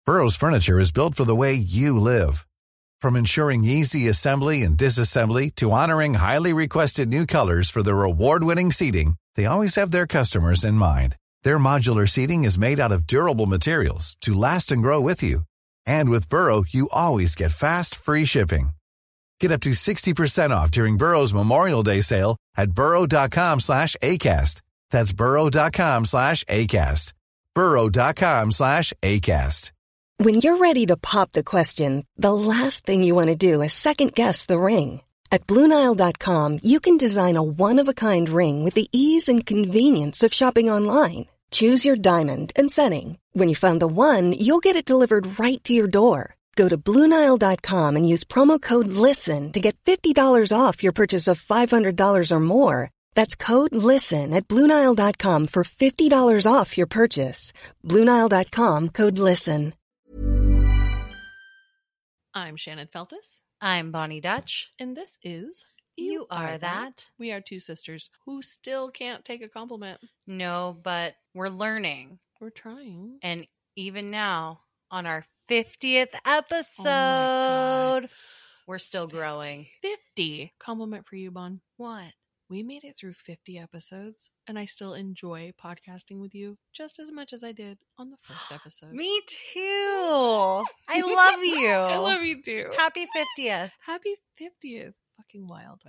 Burrow's furniture is built for the way you live. From ensuring easy assembly and disassembly to honoring highly requested new colors for their award-winning seating, they always have their customers in mind. Their modular seating is made out of durable materials to last and grow with you. And with Burrow, you always get fast, free shipping. Get up to 60% off during Burrow's Memorial Day sale at burrow.com/ACAST. That's burrow.com/ACAST. burrow.com/ACAST. When you're ready to pop the question, the last thing you want to do is second-guess the ring. At BlueNile.com, you can design a one-of-a-kind ring with the ease and convenience of shopping online. Choose your diamond and setting. When you find the one, you'll get it delivered right to your door. Go to BlueNile.com and use promo code LISTEN to get $50 off your purchase of $500 or more. That's code LISTEN at BlueNile.com for $50 off your purchase. BlueNile.com, code LISTEN. I'm Shannon Feltus. I'm Bonnie Dutch. And this is You Are That. We are two sisters who still can't take a compliment. No, but we're learning. We're trying. And even now, on our 50th episode, we're still growing. 50. Compliment for you, Bon. What? We made it through 50 episodes, and I still enjoy podcasting with you just as much as I did on the first episode. Me too. I love you. I love you too. Happy 50th. Happy 50th. Fucking wild.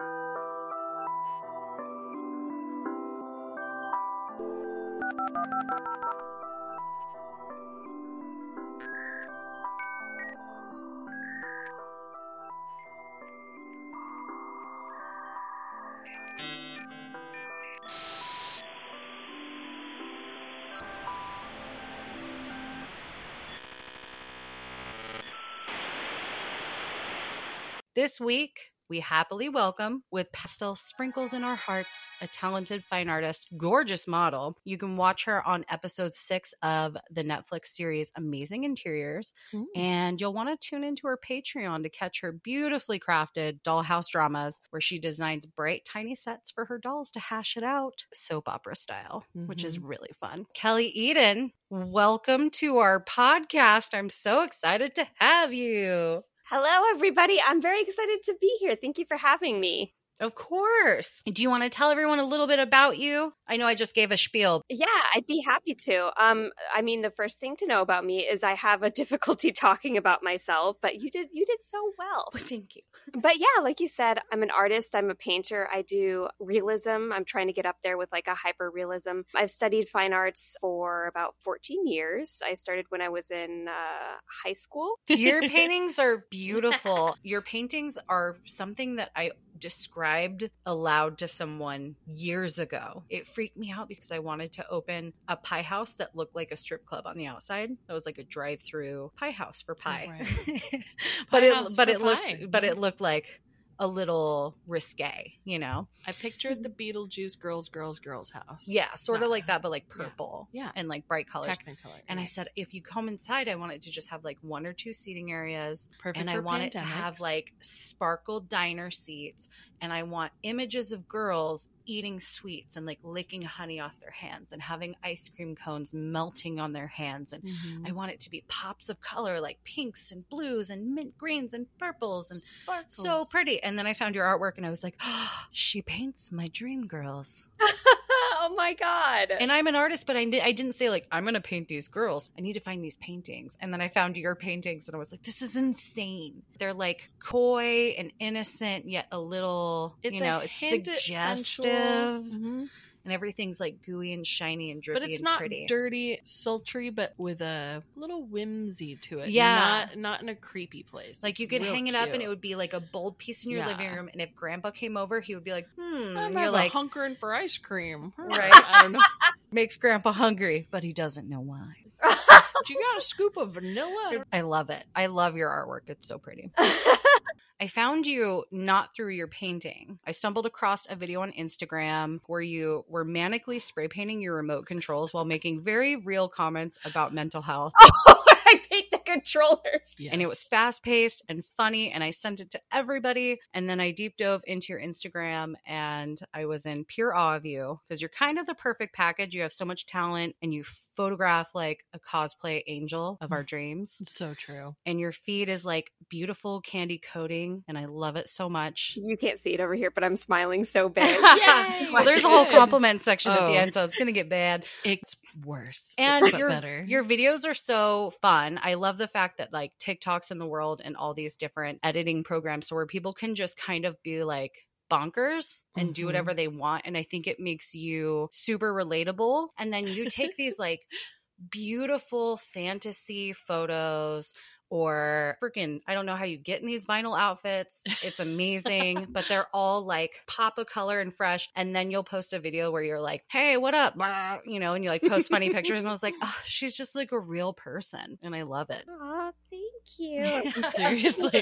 This week, we happily welcome, with pastel sprinkles in our hearts, a talented fine artist, gorgeous model. You can watch her on episode 6 of the Netflix series Amazing Interiors. And you'll want to tune into her Patreon to catch her beautifully crafted dollhouse dramas, where she designs bright, tiny sets for her dolls to hash it out, soap opera style, which is really fun. Kelly Eden, welcome to our podcast. I'm so excited to have you. Hello, everybody. I'm very excited to be here. Thank you for having me. Of course. Do you want to tell everyone a little bit about you? I know I just gave a spiel. Yeah, I'd be happy to. I mean, the first thing to know about me is I have a difficulty talking about myself, but you did so well. Thank you. But yeah, like you said, I'm an artist. I'm a painter. I do realism. I'm trying to get up there with like a hyper realism. I've studied fine arts for about 14 years. I started when I was in high school. Your paintings are beautiful. Your paintings are something that I described aloud to someone years ago. It freaked me out because I wanted to open a pie house that looked like a strip club on the outside. That was like a drive-through pie house for pie. Oh, right. But it looked like a little risque, you know? I pictured the Beetlejuice girls house. Yeah, sort of like that, but like purple. Yeah. And like bright colors. Technicolor. And I said, if you come inside, I want it to just have like 1 or 2 seating areas. Perfect and I for want it to have pandemics. like sparkle diner seats. And I want images of girls eating sweets and like licking honey off their hands and having ice cream cones melting on their hands. And I want it to be pops of color like pinks and blues and mint greens and purples and Sparkles. so pretty. And then I found your artwork and I was like, oh, she paints my dream girls. Oh my God. And I'm an artist, but I didn't say like, I'm going to paint these girls. I need to find these paintings. And then I found your paintings and I was like, this is insane. They're like coy and innocent, yet a little, It's it's suggestive. And everything's like gooey and shiny and drippy But it's and not pretty. dirty, sultry, but with a little whimsy to it. Yeah. Not in a creepy place. Like It's you could real hang it up and cute. it would be like a bold piece in your Yeah. living room. And if grandpa came over, he would be like, I'm and you're like like, hunkering for ice cream. Right. I don't know. makes grandpa hungry, but he doesn't know why. But you got a scoop of vanilla. I love it. I love your artwork. It's so pretty. I found you not through your painting. I stumbled across a video on Instagram where you were manically spray painting your remote controls while making very real comments about mental health. Oh, I paint the controls. controllers. Yes. And it was fast paced and funny. And I sent it to everybody. And then I deep dove into your Instagram and I was in pure awe of you because you're kind of the perfect package. You have so much talent and you photograph like a cosplay angel of our dreams. It's so true. And your feed is like beautiful candy coating. And I love it so much. You can't see it over here, but I'm smiling so big. Yay! Well, there's a whole Good. compliment section at Oh. the end, so it's going to get bad. It's worse. And but better. your videos are so fun. I love the fact that like TikTok's in the world and all these different editing programs so where people can just kind of be like bonkers and do Mhm. whatever they want. And I think it makes you super relatable. And then you take these like beautiful fantasy photos or freaking, I don't know how you get in these vinyl outfits. It's amazing, but they're all like pop of color and fresh. And then you'll post a video where you're like, hey, what up? Blah, you know, and you like post funny pictures. And I was like, oh, she's just like a real person. And I love it. Aw, thank you. Seriously.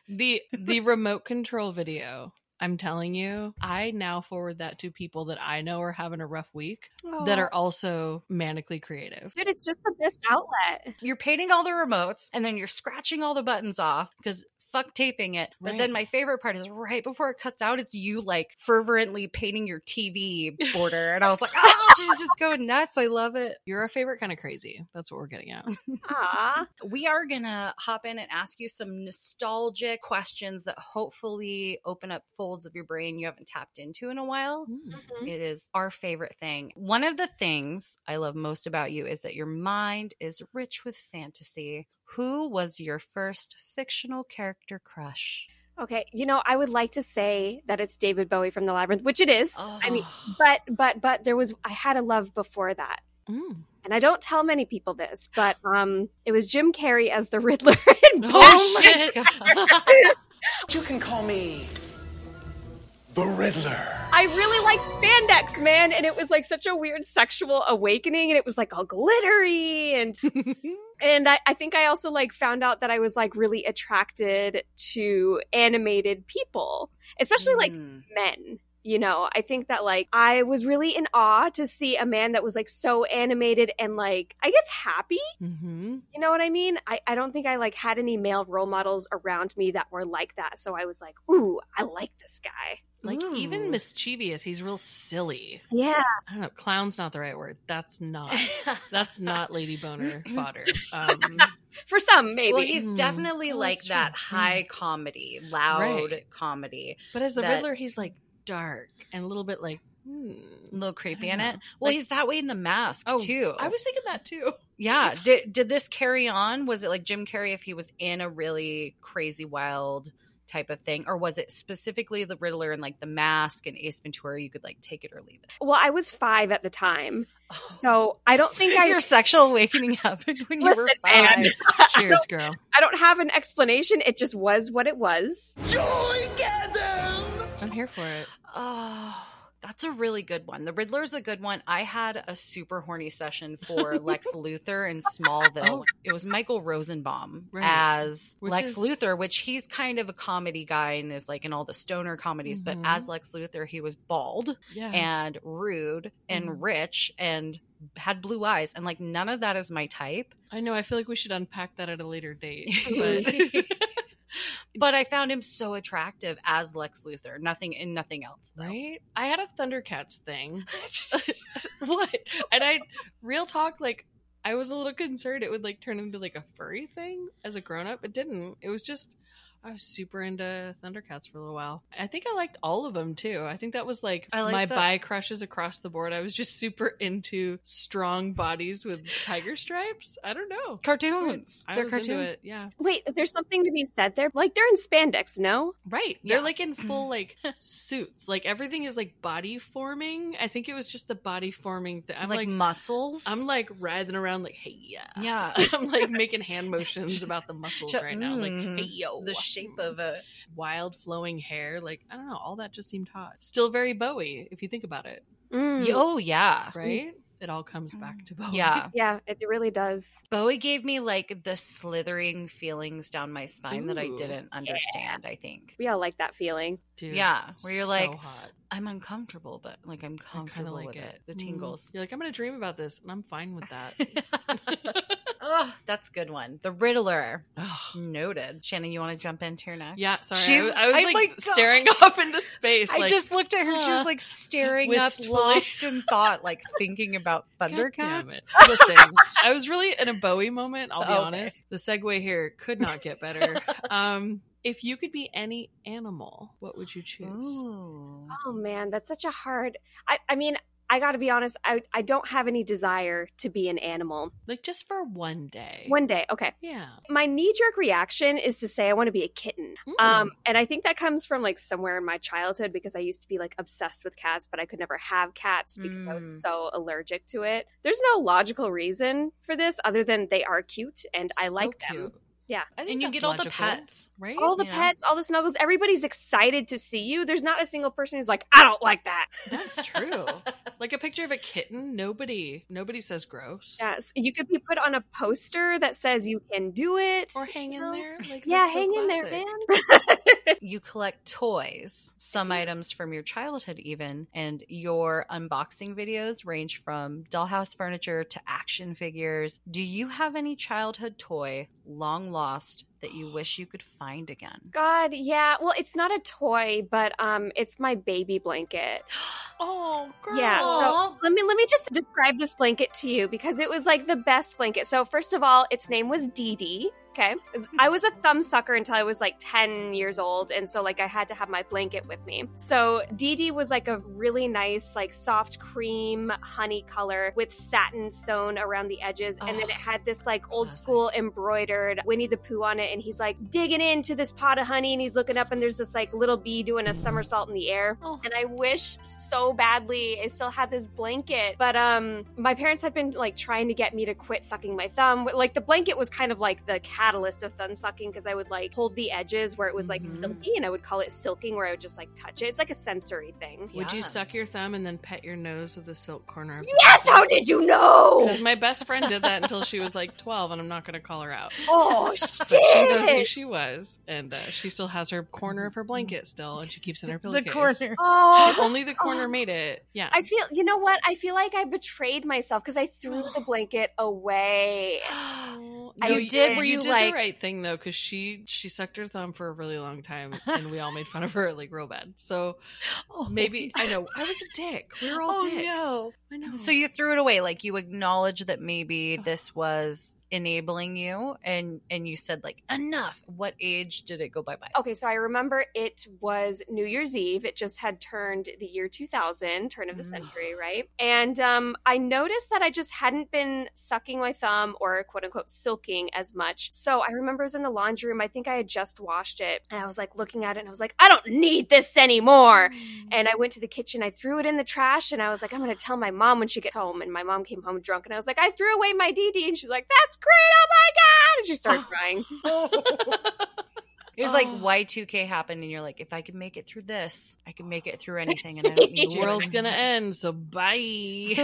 The remote control video, I'm telling you, I now forward that to people that I know are having a rough week that are also manically creative. Dude, it's just the best outlet. You're painting all the remotes and then you're scratching all the buttons off because fuck taping it. But Right. then my favorite part is right before it cuts out, it's you like fervently painting your TV border. And I was like, oh, she's just going nuts. I love it. You're our favorite kind of crazy. That's what we're getting at. Aw. We are going to hop in and ask you some nostalgic questions that hopefully open up folds of your brain you haven't tapped into in a while. Mhm. It is our favorite thing. One of the things I love most about you is that your mind is rich with fantasy. Who was your first fictional character crush? Okay, I would like to say that it's David Bowie from The Labyrinth, which it is. I mean, Oh. but I had a love before that. Mm. And I don't tell many people this, but it was Jim Carrey as the Riddler in Oh Batman. my God. You can call me the Riddler. I really like spandex, man, and it was like such a weird sexual awakening, and it was like all glittery, and and I think I also like found out that I was like really attracted to animated people, especially like men. I think that like I was really in awe to see a man that was like so animated and like I guess happy. Mm-hmm. You know what I mean? I don't think I like had any male role models around me that were like that. So I was like, ooh, I like this guy. Like Ooh. even mischievous. He's real silly. Yeah. I don't know. Clown's not the right word. That's not Lady Boner fodder. For some, maybe. Well, he's Mm. definitely Oh, like that's that true. high comedy, loud Right. comedy. But as the That- Riddler, he's like dark and a little bit like A little creepy I in don't it. know. Well, Like- he's that way in The Mask too. I was thinking that too. Yeah. Did this carry on? Was it like Jim Carrey if he was in a really crazy, wild type of thing? Or was it specifically the Riddler and like The Mask and Ace Ventura? You could like take it or leave it. Well, I was 5 at the time. So I don't think I Your sexual awakening happened when you were Listen, 5. man. Cheers, girl. I don't have an explanation. It just was what it was. I'm here for it. Oh, that's a really good one. The Riddler's a good one. I had a super horny session for Lex Luthor in Smallville. Oh. It was Michael Rosenbaum Right. as Which Lex is- Luthor, which he's kind of a comedy guy and is like in all the stoner comedies. But Mhm. as Lex Luthor, he was bald Yeah. and rude and Mhm. rich and had blue eyes. And like none of that is my type. I know. I feel like we should unpack that at a later date. But But I found him so attractive as Lex Luthor. Nothing else, though. right? I had a Thundercats thing. What? And real talk, like, I was a little concerned it would like turn into like a furry thing as a grown up. It didn't. It was just I was super into Thundercats for a little while. I think I liked all of them too. I think that was like I like my that. bi crushes across the board. I was just super into strong bodies with tiger stripes. I don't know. Cartoons. I They're was into cartoons. it. Yeah. Wait, there's something to be said there. Like they're in spandex, no? Right. Yeah. They're like in full like suits. Like everything is like body forming. I think it was just the body forming thing. I'm like muscles. I'm like writhing around like, hey, yeah. Yeah. I'm like making hand motions about the muscles right now. Like, hey, yo. the shape of a wild flowing hair. Like, I don't know. All that just seemed hot. Still very Bowie, if you think about it. Mm. oh yeah. Right? It all comes back to Bowie. Yeah. Yeah, it really does. Bowie gave me like the slithering feelings down my spine that I Ooh. didn't understand, I think. We all like that feeling. Dude, Yeah, where you're so like, hot. I'm uncomfortable, but like I'm I kind comfortable of like with it. The Mm. tingles. You're like, I'm going to dream about this, and I'm fine with that. Oh, that's a good one. The Riddler. Ugh. Noted. Shannon, you want to jump into your next? Yeah, sorry. She's- I was oh like my God. staring off into space. I like, just looked at her and she was like staring up, wistfully. lost in thought, like thinking about God damn Thundercats. it. Listen, I was really in a Bowie moment, I'll be Okay. honest. The segue here could not get better. If you could be any animal, what would you choose? Ooh. Oh man, that's such a hard. I mean, I got to be honest. I don't have any desire to be an animal. Like just for one day. One day, okay. Yeah. My knee-jerk reaction is to say I want to be a kitten. Mm. And I think that comes from like somewhere in my childhood because I used to be like obsessed with cats, but I could never have cats because I was so allergic to it. There's no logical reason for this other than they are cute and I So like them. cute. Yeah. I think And you that's get all the logical, pets. right? All the You know? pets, all the snuggles, everybody's excited to see you. There's not a single person who's like, I don't like that. That's true. Like a picture of a kitten, nobody says gross. Yes. You could be put on a poster that says you can do it. Or hang in you know? there. Like, Yeah, that's so hang in there, classic. man. You collect toys, some items from your childhood even, and your unboxing videos range from dollhouse furniture to action figures. Do you have any childhood toy long lost that you wish you could find again? God, yeah. Well, it's not a toy, but it's my baby blanket. Oh, girl. Yeah, so let me just describe this blanket to you because it was like the best blanket. So first of all, its name was Dee Dee. Okay. I was a thumb sucker until I was like 10 years old. And so like I had to have my blanket with me. So Dee Dee was like a really nice, like soft cream honey color with satin sewn around the edges. And then it had this like old school embroidered Winnie the Pooh on it. And he's like digging into this pot of honey and he's looking up and there's this like little bee doing a somersault in the air. And I wish so badly I still had this blanket. But my parents had been like trying to get me to quit sucking my thumb. Like the blanket was kind of like the catalyst of thumb sucking because I would like hold the edges where it was like silky and I would call it silking where I would just like touch it. It's like a sensory thing. Would you Yeah. suck your thumb and then pet your nose with the silk corner? Of Yes, how did you know? Because my best friend did that until she was like 12, and I'm not going to call her out. Oh But she knows who shit. she was, and she still has her corner of her blanket still, and she keeps it in her The pillowcase. corner. Oh, Only the corner made it. Yeah. I feel, you know what? I feel like I betrayed myself because I threw the blanket away. You did, were you did like- the right thing though, because she sucked her thumb for a really long time, and we all made fun of her like real bad. So maybe I know I was a dick. We were all dicks. no. I know. So you threw it away, like you acknowledged that maybe this was enabling you, and you said like enough. What age did it go bye-bye? Okay, so I remember it was New Year's Eve. It just had turned the year 2000, turn of the century, right? And I noticed that I just hadn't been sucking my thumb or quote unquote silking as much. So I remember I was in the laundry room. I think I had just washed it and I was like looking at it and I was like, I don't need this anymore. And I went to the kitchen. I threw it in the trash and I was like, I'm going to tell my mom when she gets home. And my mom came home drunk and I was like, I threw away my Dee Dee. And she's like, that's great. Oh my God. And she started crying. It was like Y2K happened, and you're like, if I can make it through this, I can make it through anything, and I don't need the you. world's gonna end, so bye.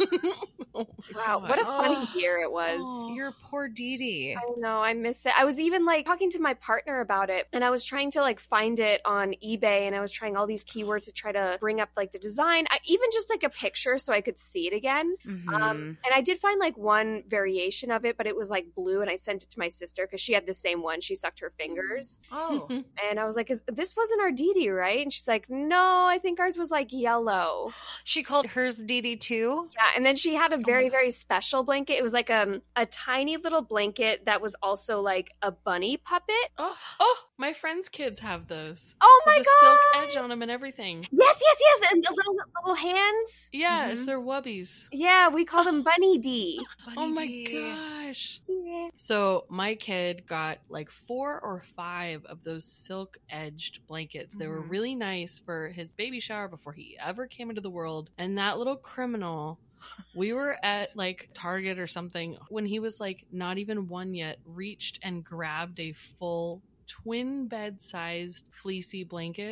Oh my Wow, God. what a funny year it was. Your poor Dee Dee. I know, I miss it. I was even like talking to my partner about it and I was trying to like find it on eBay and I was trying all these keywords to try to bring up like the design, even just like a picture so I could see it again. And I did find like one variation of it, but it was like blue and I sent it to my sister because she had the same one. She sucked her fingers. Oh. And I was like, this wasn't our Dee Dee, right? And she's like, no, I think ours was like yellow. She called hers Dee Dee too? Yeah, and then she had a very, very special blanket. It was like a tiny little blanket that was also like a bunny puppet. Oh, my friends' kids have those. Oh my With the God! silk edge on them and everything. Yes, and the little hands. Yeah, it's their wubbies. Yeah, we call them Bunny D. Oh my gosh. So my kid got like 4 or 5 of those silk edged blankets. They were really nice for his baby shower before he ever came into the world. And that little criminal, we were at like Target or something when he was like not even 1 yet, reached and grabbed a full twin bed sized fleecy blanket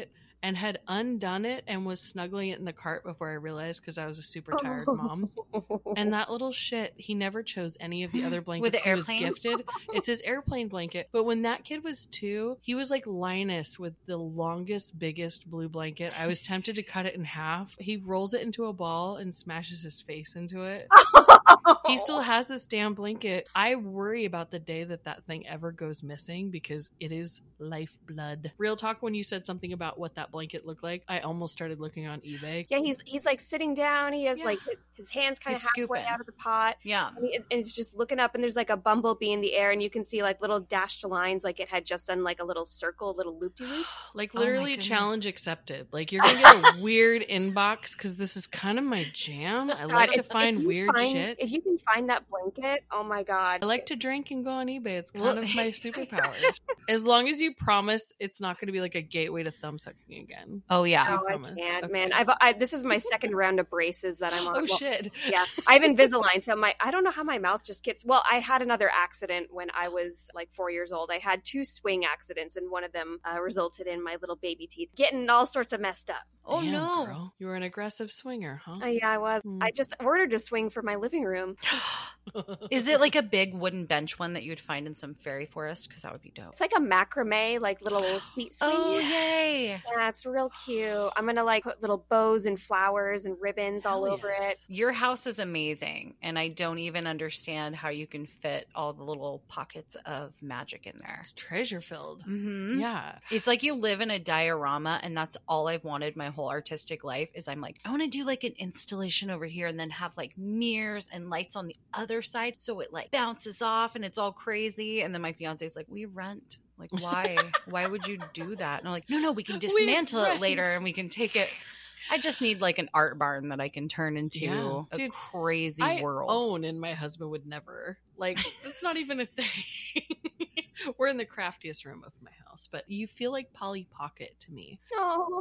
and had undone it and was snuggling it in the cart before I realized, because I was a super tired mom. And that little shit, he never chose any of the other blankets he was gifted. It's his airplane blanket. But when that kid was 2, he was like Linus with the longest, biggest blue blanket. I was tempted to cut it in half. He rolls it into a ball and smashes his face into it. He still has this damn blanket. I worry about the day that thing ever goes missing, because it is lifeblood. Real talk, when you said something about what that blanket looked like, I almost started looking on eBay. Yeah, he's like sitting down. He has like his hands kind of halfway scooping out of the pot. Yeah. And it's just looking up, and there's like a bumblebee in the air, and you can see like little dashed lines, like it had just done like a little circle, a little loop-de-loop. Like literally challenge accepted. Like you're gonna get a weird inbox, because this is kind of my jam. I like to find weird shit. If you can find that blanket, oh my god. I like to drink and go on eBay. It's kind of my superpower. As long as you promise it's not going to be like a gateway to thumb sucking again. Oh yeah. Oh, I can't, man. This is my second round of braces that I'm on. Oh shit. Yeah, I have Invisalign, so I don't know how my mouth just gets. Well, I had another accident when I was like 4 years old. I had 2 swing accidents, and one of them resulted in my little baby teeth getting all sorts of messed up. Oh damn, no. girl. You were an aggressive swinger, huh? Yeah, I was. I just ordered a swing for my living room. Is it like a big wooden bench one that you would find in some fairy forest? Because that would be dope. It's like a macrame, like little seat swing. Oh, yay. Yeah, it's real cute. I'm going to like put little bows and flowers and ribbons all over it. Your house is amazing, and I don't even understand how you can fit all the little pockets of magic in there. It's treasure filled. Mm-hmm. Yeah. It's like you live in a diorama, and that's all I've wanted my whole artistic life is I'm like, I want to do like an installation over here and then have like mirrors and lights on the other side so it like bounces off and it's all crazy. And then my fiance's like, we rent. Like, why? Why would you do that? And I'm like, no, we can dismantle it later and we can take it. I just need like an art barn that I can turn into a crazy world. I own, and my husband would never. Like, it's not even a thing. We're in the craftiest room of my house, but you feel like Polly Pocket to me. Oh.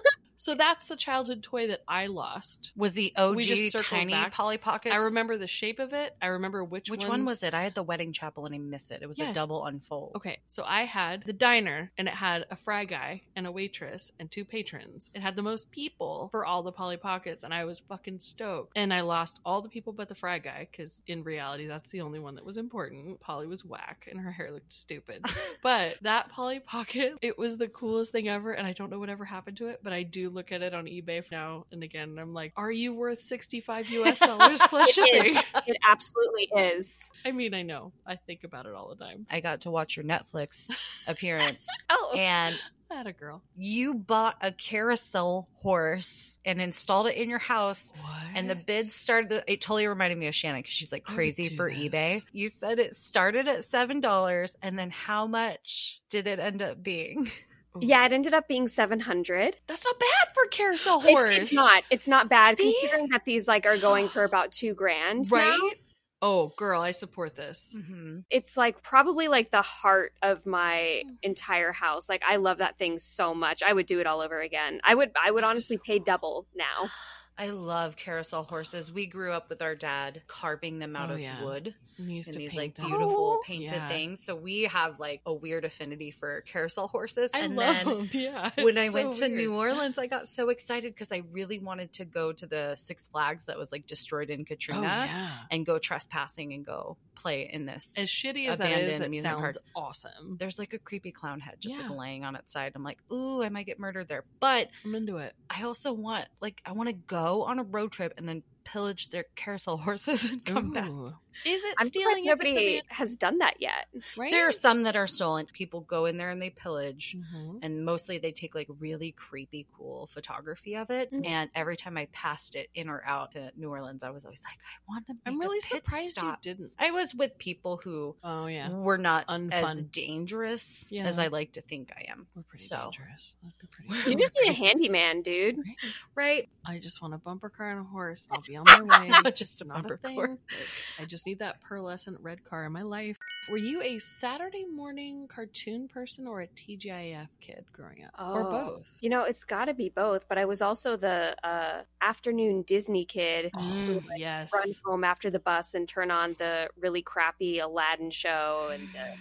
So that's the childhood toy that I lost. Was the OG We just circled tiny back. Polly Pockets? I remember the shape of it. I remember which one was it? I had the wedding chapel and I missed it. It was a double unfold. Okay, so I had the diner, and it had a fry guy and a waitress and 2 patrons. It had the most people for all the Polly Pockets, and I was fucking stoked. And I lost all the people but the fry guy, because in reality, that's the only one that was important. Polly was whack, and her hair looked stupid. But that Polly Pocket, it was the coolest thing ever, and I don't know whatever happened to it, but I do look at it on eBay now and again, and I'm like, are you worth $65 US plus shipping? It absolutely is. I mean, I know. I think about it all the time. I got to watch your Netflix appearance. Oh. And That a girl. you bought a carousel horse and installed it in your house. What? And the bids started, it totally reminded me of Shannon because she's like I would crazy do for this. eBay. You said it started at $7. And then how much did it end up being? Yeah, it ended up being $700. That's not bad for carousel horse. It's not bad See? considering that these like are going for about $2,000 Right? now. Oh, girl, I support this. Mm-hmm. It's like probably like the heart of my entire house. Like I love that thing so much. I would do it all over again. I would honestly pay double now. I love carousel horses. We grew up with our dad carving them out of wood. We used And to these paint like them. beautiful painted Yeah. things. So we have like a weird affinity for carousel horses. I and love then them. Yeah. when I it's went so to weird. New Orleans, I got so excited because I really wanted to go to the Six Flags that was like destroyed in Katrina Oh, yeah. and go trespassing and go play in this. As shitty as that abandoned is, it amusement sounds park. awesome. There's like a creepy clown head just Yeah. like laying on its side. I'm like, ooh, I might get murdered there. But I'm into it. I also want I want to go on a road trip and then pillage their carousel horses and come back. Ooh. Is it I'm stealing surprised if it's nobody has done that yet. right? There are some that are stolen. People go in there and they pillage. Mhm. And mostly they take like really creepy, cool photography of it. Mhm. And every time I passed it in or out to New Orleans, I was always like, I want to make I'm really a pit surprised stop. you didn't. I was with people who Oh, yeah. were not as Unfun. dangerous Yeah. as I like to think I am. We're pretty So. dangerous. That'd be pretty You just need a handyman, dude. Right? I just want a bumper car and a horse. I'll be on my way. Not just a Not bumper thing. car. Like, I just need that pearlescent red car in my life. Were you a Saturday morning cartoon person or a TGIF kid growing up? Or both? You know, it's got to be both. But I was also the afternoon Disney kid who Oh, would yes. run home after the bus and turn on the really crappy Aladdin show and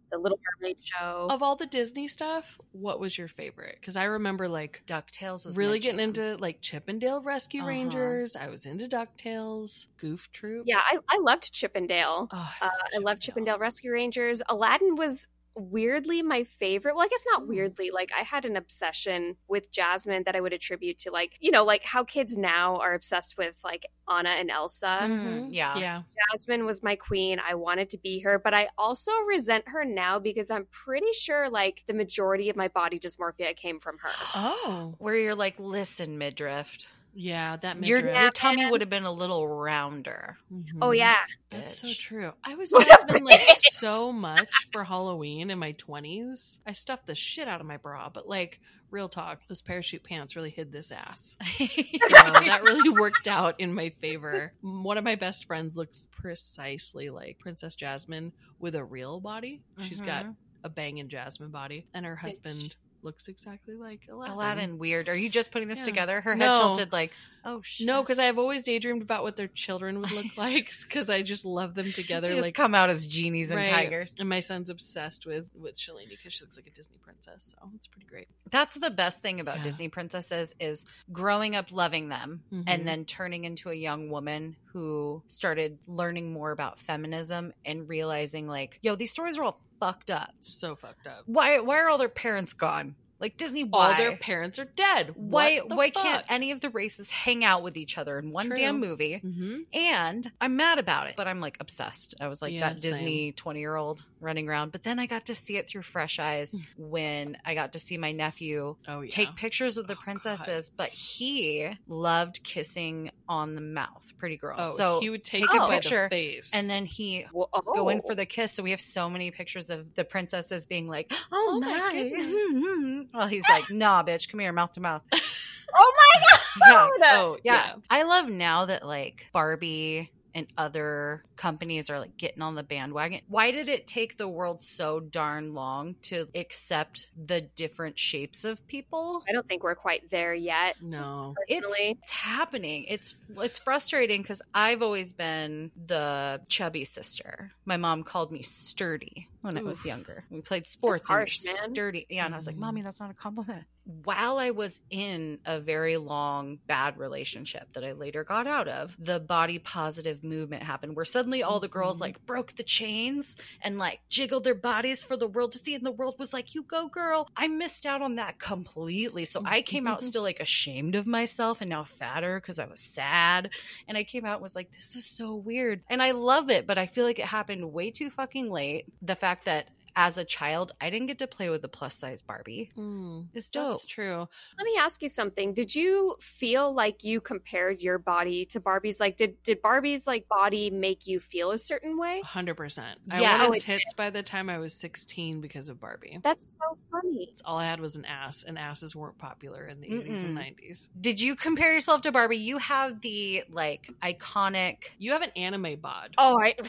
the Little Mermaid show. Of all the Disney stuff, what was your favorite? Because I remember like DuckTales was really my getting jam. into like Chip and Dale Rescue Rangers. I was into DuckTales, Goof Troop. Yeah, I loved Chip and Dale. Oh, I loved Chip and Dale Rescue Rangers. Aladdin was weirdly my favorite. Well, I guess not weirdly. Like, I had an obsession with Jasmine that I would attribute to, like, you know, like how kids now are obsessed with like Anna and Elsa. Mhm. Yeah. Jasmine was my queen. I wanted to be her, but I also resent her now because I'm pretty sure like the majority of my body dysmorphia came from her. Oh, Where you're like, listen, midriff. yeah, that Your midriff. tummy would have been a little rounder. Mhm. Oh yeah. That's so bitch. true. I was Jasmine like so much for Halloween in my 20s. I stuffed the shit out of my bra, but like, real talk, those parachute pants really hid this ass. So that really worked out in my favor. One of my best friends looks precisely like Princess Jasmine with a real body. She's got a banging Jasmine body, and her husband looks exactly like Aladdin, weird. Are you just putting this Yeah. together? Her head No. tilted like, oh shit. No, because I've always daydreamed about what their children would look like because I just love them They together. just Like, come out as genies and right. tigers. And my son's obsessed with Shalini because she looks like a Disney princess. So it's pretty great. That's the best thing about Yeah. Disney princesses is growing up loving them Mhm. and then turning into a young woman who started learning more about feminism and realizing like, yo, these stories are all fucked up. So fucked up. Why are all their parents gone? Like Disney, why? All their parents are dead. why What the why fuck? can't any of the races hang out with each other in one True. damn movie? Mm-hmm. And I'm mad about it, but I'm like obsessed. I was like Yeah, that Disney 20-year-old running around. But then I got to see it through fresh eyes when I got to see my nephew Oh yeah. take pictures with the Oh, princesses, but he loved kissing on the mouth, pretty girl. Oh, so he would take take it a by picture the face, and then he Well, go in for the kiss. So we have so many pictures of the princesses being like, "Oh, Oh my my!" Well, he's like, "Nah, bitch, come here, mouth to mouth." oh my god. Yeah. Oh Yeah. I love now that like Barbie and other companies are like getting on the bandwagon. Why did it take the world so darn long to accept the different shapes of people? I don't think we're quite there yet. No. Personally. It's happening. It's frustrating because I've always been the chubby sister. My mom called me sturdy when I was Oof. younger. We played sports harsh, and you're man. sturdy. Yeah, and I was like, Mhm. Mommy, that's not a compliment. While I was in a very long bad relationship that I later got out of, the body positive movement happened where suddenly all the girls Mhm. like broke the chains and like jiggled their bodies for the world to see, and the world was like, you go girl. I missed out on that completely. So I came out still like ashamed of myself and now fatter because I was sad, and I came out and was like, this is so weird, and I love it, but I feel like it happened way too fucking late. The fact that as a child I didn't get to play with the plus size Barbie is dope. That's true. Let me ask you something. Did you feel like you compared your body to Barbie's? Like, did Barbie's like body make you feel a certain way? 100%. I Yeah. wanted Oh, it's- tits by the time I was 16 because of Barbie. That's so funny. All I had was an ass, and asses weren't popular in the 80s and 90s. Did you compare yourself to Barbie? You have the like iconic You have an anime bod. Oh, I.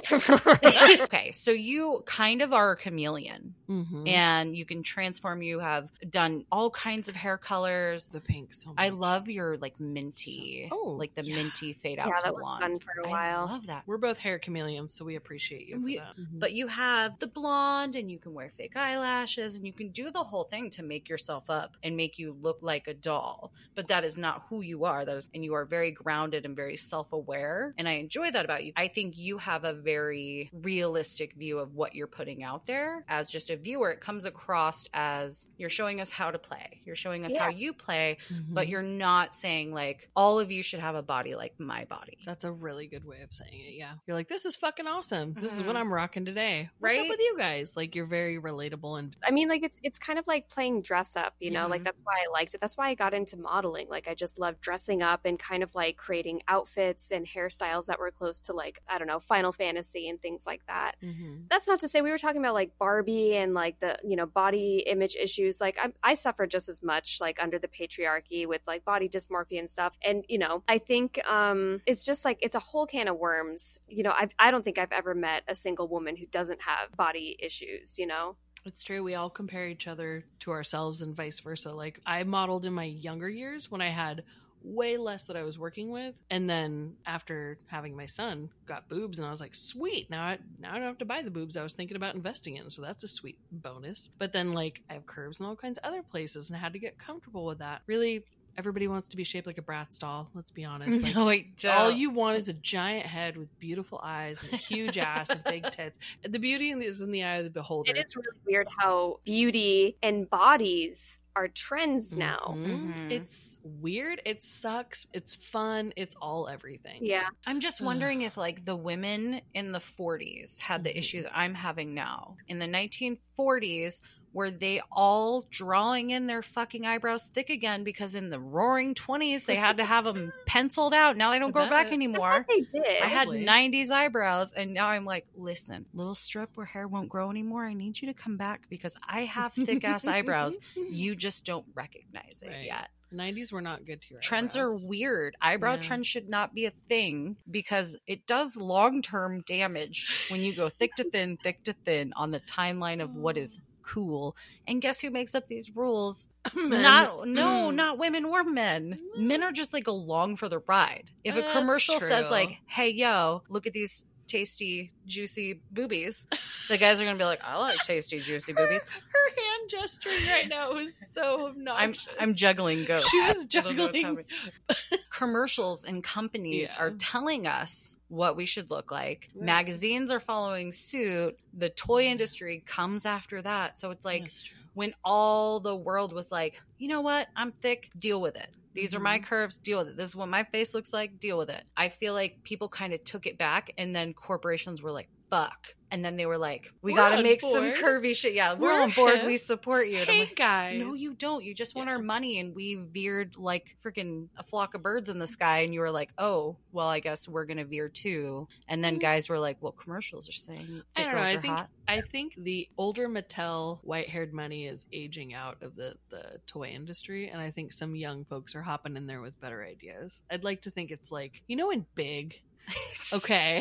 okay, so you kind of are a chameleon Mm-hmm. and you can transform. You have done all kinds of hair colors. The pink so much. I love your like minty, Oh, like the yeah. minty fade out Yeah, to that was blonde. fun for a I while. love that. We're both hair chameleons, so we appreciate you for We- that. Mhm. But you have the blonde and you can wear fake eyelashes and you can do the whole thing to make yourself up and make you look like a doll. But that is not who you are. That is, and you are very grounded and very self-aware. And I enjoy that about you. I think you have a very realistic view of what you're putting out there. As just a viewer, it comes across as you're showing us how to play. You're showing us how you play, but Mhm. you're not saying like all of you should have a body like my body. That's a really good way of saying it. Yeah. You're like, this is fucking awesome. This is Mhm. what I'm rocking today. What's Right? up with you guys? Like, you're very relatable and I mean, like it's kind of like playing dress up, you know. Yeah. Like that's why I liked it. That's why I got into modeling. Like I just love dressing up and kind of like creating outfits and hairstyles that were close to like I don't know Final Fantasy and things like that. Mhm. That's not to say we were talking about like Barbie and like the body image issues. Like I suffer just as much like under the patriarchy with like body dysmorphia and stuff. And I think it's just like it's a whole can of worms. I don't think I've ever met a single woman who doesn't have body issues. It's true. We all compare each other to ourselves and vice versa. Like, I modeled in my younger years when I had way less that I was working with. And then after having my son, got boobs, and I was like, sweet, now I don't have to buy the boobs I was thinking about investing in. So that's a sweet bonus. But then like I have curves in all kinds of other places, and I had to get comfortable with that. Really, everybody wants to be shaped like a Bratz doll. Let's be honest. Like, No, I don't. all you want is a giant head with beautiful eyes and a huge ass and big tits. The beauty is in the eye of the beholder. It is really weird how beauty and bodies are trends now. Mhm. It's weird. It sucks. It's fun. It's all everything. Yeah. I'm just wondering if like the women in the 40s had the issue that I'm having now. In the 1940s, were they all drawing in their fucking eyebrows thick again because in the roaring 20s they had to have them penciled out. Now they don't grow back I anymore. thought they did. I had Probably. 90s eyebrows, and now I'm like, listen, little strip where hair won't grow anymore, I need you to come back because I have thick ass eyebrows. You just don't recognize it Right. yet. 90s were not good to your Trends eyebrows. are weird. Eyebrow Yeah. trends should not be a thing because it does long-term damage when you go thick to thin on the timeline of what is cool. And guess who makes up these rules? Men. Not women or men. Men are just like along for the ride. If a That's commercial says true. like, hey, yo, look at these tasty, juicy boobies, the guys are going to be like, I like tasty, juicy boobies. Her hand gesturing right now was so obnoxious. I'm juggling ghosts. She was I don't know what's juggling. happening. Commercials and companies Yeah. are telling us what we should look like. Right. Magazines are following suit. The toy industry comes after that. So it's like That's true. when all the world was like, you know what? I'm thick. Deal with it. These are my curves. Deal with it. This is what my face looks like. Deal with it. I feel like people kind of took it back, and then corporations were like, fuck. And then they were like, we We're got to on make some board. curvy shit. Yeah, we're We're on board. hip. We support you. And I'm Hey, like, guys. no, you don't. You just want Yeah. our money. And we veered like freaking a flock of birds in the sky. And you were like, oh, well, I guess we're going to veer too. And then guys were like, well, commercials are saying I thick don't know. girls I are think hot. I think the older Mattel white-haired money is aging out of the toy industry, and I think some young folks are hopping in there with better ideas. I'd like to think it's like, you know, in Big. Okay.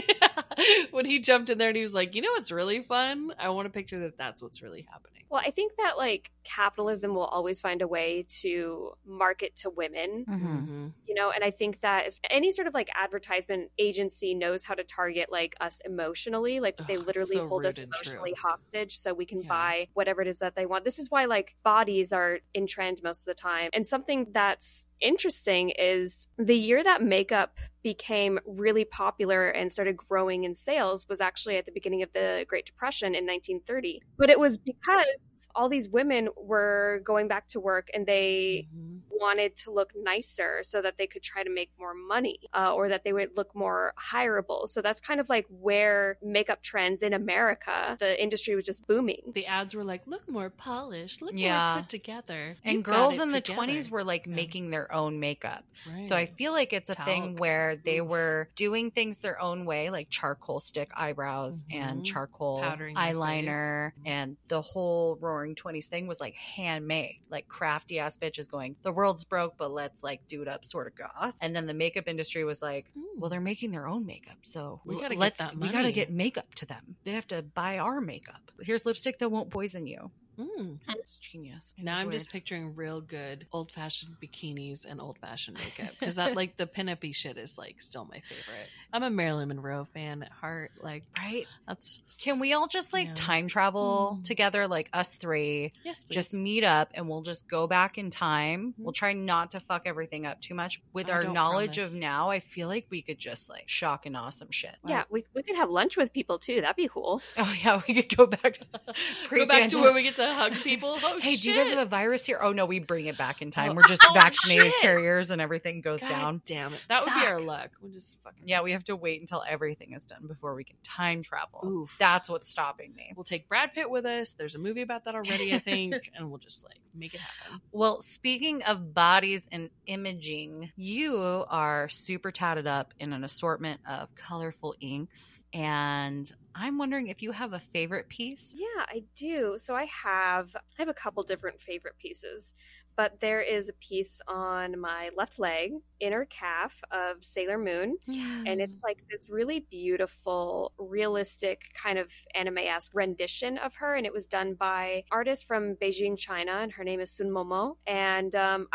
When he jumped in there and he was like, you know what's really fun? I want to picture that that's what's really happening. Well, I think that like capitalism will always find a way to market to women, Mm-hmm. you know, and I think that any sort of like advertisement agency knows how to target like us emotionally. Like they Ugh, literally so hold rude us and emotionally true. hostage so we can Yeah. buy whatever it is that they want. This is why like bodies are in trend most of the time. And something that's interesting is the year that makeup became really popular and started growing in sales was actually at the beginning of the Great Depression in 1930. But it was because all these women were going back to work and they Mhm. wanted to look nicer so that they could try to make more money or that they would look more hireable. So that's kind of like where makeup trends in America, the industry was just booming. The ads were like, look more polished, look Yeah. more put together. And You've got girls it in the together." 20s were like Yeah. making their own makeup. Right. So I feel like it's a thing Talc. where they Oof. were doing things their own way, like charcoal stick eyebrows and Mhm. charcoal Powdering their eyeliner. face. And the whole Roaring 20s thing was like handmade, like crafty ass bitches going, the world's broke, but let's like do it up sort of goth. And then the makeup industry was like, well, they're making their own makeup. So We gotta get let's, that we got to money." get makeup to them. They have to buy our makeup. Here's lipstick that won't poison you. Mm. It's genius. It Now is I'm weird. just picturing real good old fashioned bikinis and old fashioned makeup because that like the pinup-y shit is like still my favorite. I'm a Marilyn Monroe fan at heart. Like right. that's Can we all just like Yeah. time travel Mm. together, like us three, yes, please. just meet up and we'll just go back in time. We'll try not to fuck everything up too much. With I our don't knowledge promise. of now, I feel like we could just like shock and awe some shit. Yeah, we could have lunch with people too. That'd be cool. Oh yeah, we could go back to go back to pre-pandemic. where we get to hug people. Oh, Hey, shit. do you guys have a virus here? Oh no, we bring it back in time. Oh, We're just oh, vaccinated shit. carriers and everything goes God down. damn it. That would be Fuck. our luck. We'll just fucking Yeah, we have to wait until everything is done before we can time travel. Oof. That's what's stopping me. We'll take Brad Pitt with us. There's a movie about that already, I think, and we'll just like make it happen. Well, speaking of bodies and imaging, you are super tatted up in an assortment of colorful inks. And I'm wondering if you have a favorite piece. Yeah, I do. So I have a couple different favorite pieces, but there is a piece on my left leg, inner calf of Sailor Moon. And it's like this really beautiful, realistic kind of anime-esque rendition of her. And it was done by artist from Beijing, China. And her name is Sun Momo. And I just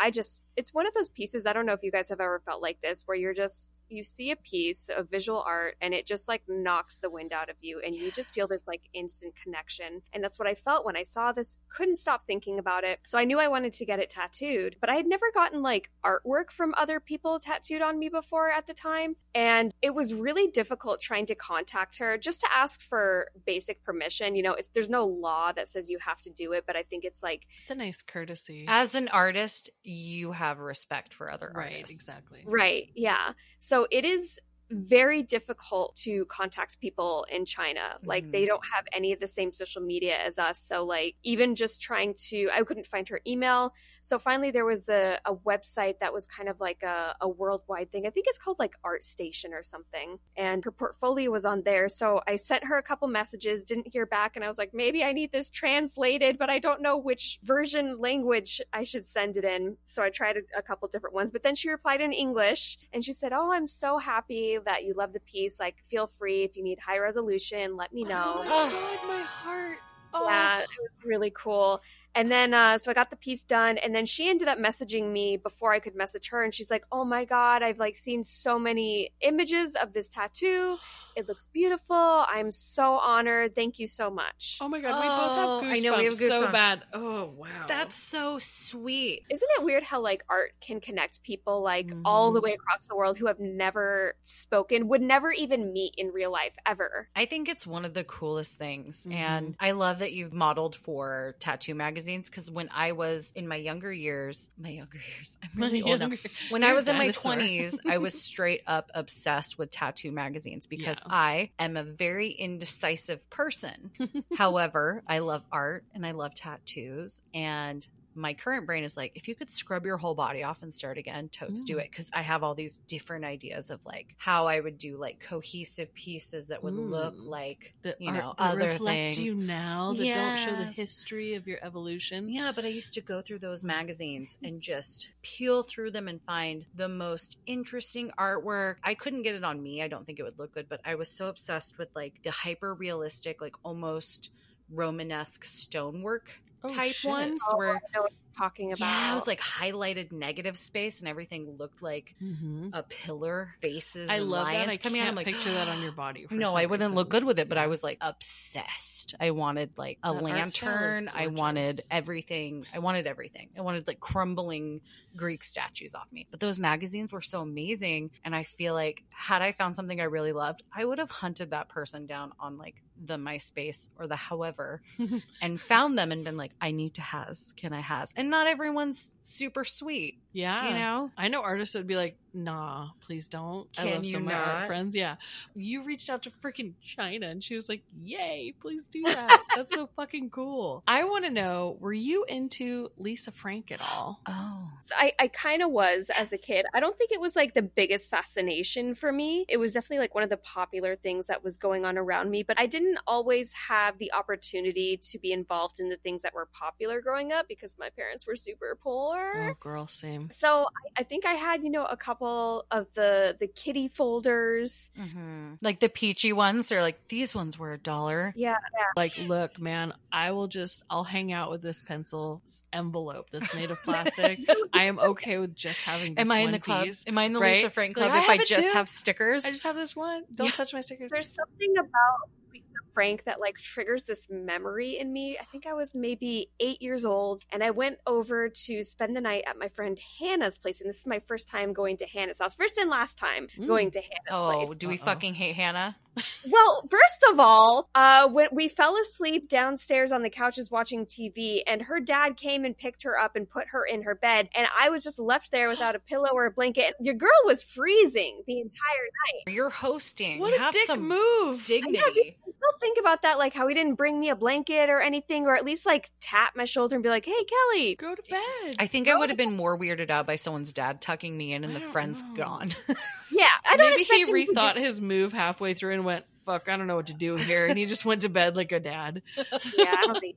it's one of those pieces, I don't know if you guys have ever felt like this, where you see a piece of visual art and it just like knocks the wind out of you and you just feel this like instant connection. And that's what I felt when I saw this. Couldn't stop thinking about it. So I knew I wanted to get it tattooed, but I had never gotten like artwork from other people tattooed on me before at the time. And it was really difficult trying to contact her just to ask for basic permission. You know, there's no law that says you have to do it, but I think it's like, it's a nice courtesy. As an artist, you have respect for other artists. Right, exactly. Right, yeah. So it is very difficult to contact people in China. Like they don't have any of the same social media as us. So like even just I couldn't find her email. So finally there was a website that was kind of like a worldwide thing. I think it's called like ArtStation or something. And her portfolio was on there. So I sent her a couple messages, didn't hear back. And I was like, maybe I need this translated, but I don't know which version language I should send it in. So I tried a couple different ones, but then she replied in English and she said, oh, I'm so happy that you love the piece. Like, feel free if you need high resolution, let me know. Oh my God, my heart. Oh. Yeah, it was really cool. And then, so I got the piece done, and then she ended up messaging me before I could message her, and she's like, oh my God, I've like seen so many images of this tattoo. It looks beautiful. I'm so honored. Thank you so much. Oh my God, we both have goosebumps. I know, we have goosebumps. So bad. Oh, wow. That's so sweet. Isn't it weird how like art can connect people like all the way across the world who have never spoken, would never even meet in real life ever? I think it's one of the coolest things. And I love that you've modeled for tattoo magazines, because when I was in my younger years, I'm really old now. When I was in my 20s, I was straight up obsessed with tattoo magazines because I am a very indecisive person. However, I love art and I love tattoos, and my current brain is like, if you could scrub your whole body off and start again, totes do it. Because I have all these different ideas of like how I would do like cohesive pieces that would look like, other reflect things. You now that don't show the history of your evolution. Yeah, but I used to go through those magazines and just peel through them and find the most interesting artwork. I couldn't get it on me. I don't think it would look good, but I was so obsessed with like the hyper realistic, like almost Romanesque stonework type ones where I know what you're talking about. it was like highlighted negative space and everything looked like a pillar, faces. I and love lions that. I coming out. I'm can't like, picture that on your body. For no, some I wouldn't reason. look good with it, but I was like obsessed. I wanted like a That art style is lantern. I wanted gorgeous. everything. I wanted like crumbling Greek statues off me. But those magazines were so amazing. And I feel like had I found something I really loved, I would have hunted that person down on like the MySpace or the however and found them and been like, I need to has. Can I has? And not everyone's super sweet. Yeah. You know? I know artists would be like, nah, please don't. I Can love you some of my art not? friends. Yeah. You reached out to freaking China and she was like, yay, please do that. That's so fucking cool. I want to know, were you into Lisa Frank at all? Oh. So I kind of was as a kid. I don't think it was like the biggest fascination for me. It was definitely like one of the popular things that was going on around me, but I didn't always have the opportunity to be involved in the things that were popular growing up because my parents were super poor. Oh, girl, same. So I think I had, a couple of the kitty folders. Mm-hmm. Like the peachy ones. They're like, these ones were $1. Yeah. Like, look, man, I'll hang out with this pencil envelope that's made of plastic. I am okay with just having this Am I in one the club? piece, Am I in the right? Lisa Frank Like, club if have I it just too. have stickers? I just have this one. Don't touch my stickers. There's something about Lisa Frank that like triggers this memory in me. I think I was maybe 8 years old and I went over to spend the night at my friend Hannah's place. And this is my first time going to Hannah's house. First and last time going to Hannah's place. Do we fucking hate Hannah? Well, first of all, when we fell asleep downstairs on the couches watching TV, and her dad came and picked her up and put her in her bed, and I was just left there without a pillow or a blanket. Your girl was freezing the entire night. You're hosting. What You a have dick some move. dignity. I still think about that, like how he didn't bring me a blanket or anything, or at least like tap my shoulder and be like, "Hey, Kelly, Go to bed. I think I would have been more weirded out by someone's dad tucking me in and I the don't friend's know. gone. yeah." I don't Maybe expect he him to rethought his move halfway through and went, fuck, I don't know what to do here. And he just went to bed like a dad. Yeah, I don't think.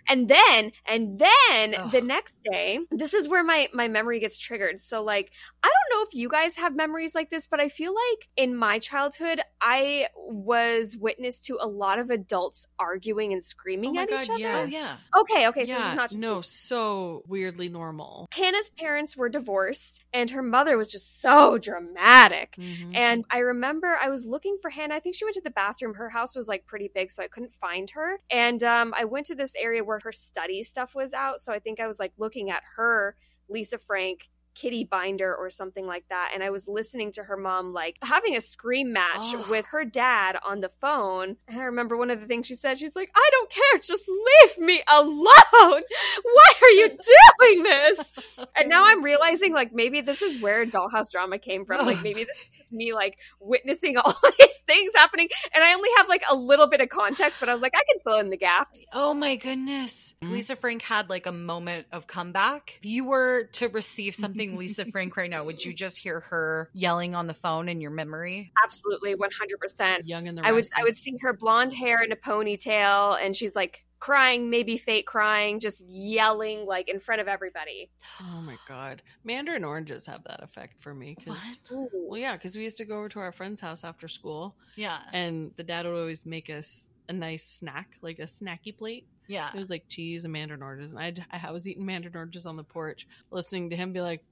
And then the next day, this is where my memory gets triggered. So like, I don't know if you guys have memories like this, but I feel like in my childhood, I was witness to a lot of adults arguing and screaming at each other. Yes. Okay. So this is not just so weirdly normal. Hannah's parents were divorced and her mother was just so dramatic. Mm-hmm. And I remember I was looking for Hannah. I think she went to the bathroom. Her house was like pretty big, so I couldn't find her. And I went to this area where her study stuff was out. So I think I was like looking at her Lisa Frank kitty binder or something like that, and I was listening to her mom like having a scream match with her dad on the phone. And I remember one of the things she said, she's like, I don't care, just leave me alone. Why are you doing this? And now I'm realizing like maybe this is where Dollhouse Drama came from. Like maybe this is just me like witnessing all these things happening, and I only have like a little bit of context, but I was like, I can fill in the gaps. Oh my goodness. Lisa Frank had like a moment of comeback. If you were to receive something Lisa Frank right now, would you just hear her yelling on the phone in your memory? Absolutely, 100%. Young and the I would see her blonde hair in a ponytail, and she's like crying, maybe fake crying, just yelling like in front of everybody. Oh my god, Mandarin oranges have that effect for me. Because we used to go over to our friend's house after school. Yeah, and the dad would always make us a nice snack, like a snacky plate. Yeah. It was like cheese and mandarin oranges. And I was eating mandarin oranges on the porch, listening to him be like,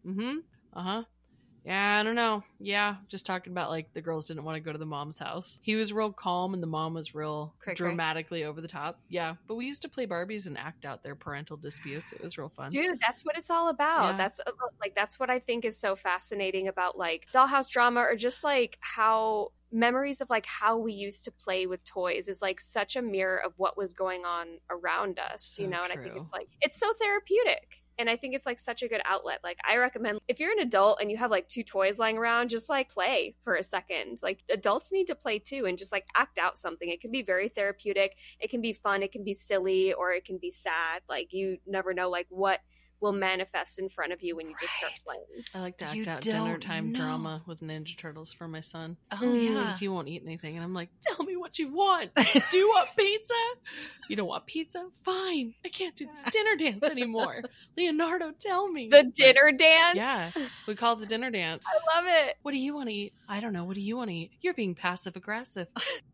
yeah, I don't know. Yeah, just talking about like the girls didn't want to go to the mom's house. He was real calm and the mom was real dramatically over the top. Yeah, but we used to play Barbies and act out their parental disputes. It was real fun. Dude, that's what it's all about. Yeah. That's what I think is so fascinating about like Dollhouse Drama, or just like how memories of like how we used to play with toys is like such a mirror of what was going on around us, So you know? And true. I think it's like, it's so therapeutic. And I think it's like such a good outlet. Like I recommend if you're an adult and you have like 2 toys lying around, just like play for a second. Like adults need to play too, and just like act out something. It can be very therapeutic. It can be fun. It can be silly, or it can be sad. Like you never know like what will manifest in front of you when you just start playing. I like to act out dinner time drama with Ninja Turtles for my son. Oh, yeah. Because he won't eat anything. And I'm like, tell me what you want. Do you want pizza? You don't want pizza? Fine. I can't do this dinner dance anymore. Leonardo, tell me. The dinner dance? Yeah. We call it the dinner dance. I love it. What do you want to eat? I don't know. What do you want to eat? You're being passive aggressive.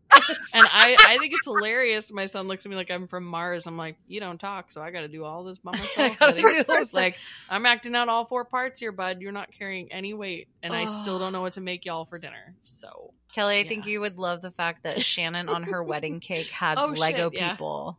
And I think it's hilarious. My son looks at me like I'm from Mars. I'm like, you don't talk, so I got to do all this by myself. Like, I'm acting out all 4 parts here, bud. You're not carrying any weight, and I still don't know what to make y'all for dinner. So, Kelly, I think you would love the fact that Shannon on her wedding cake had Lego people.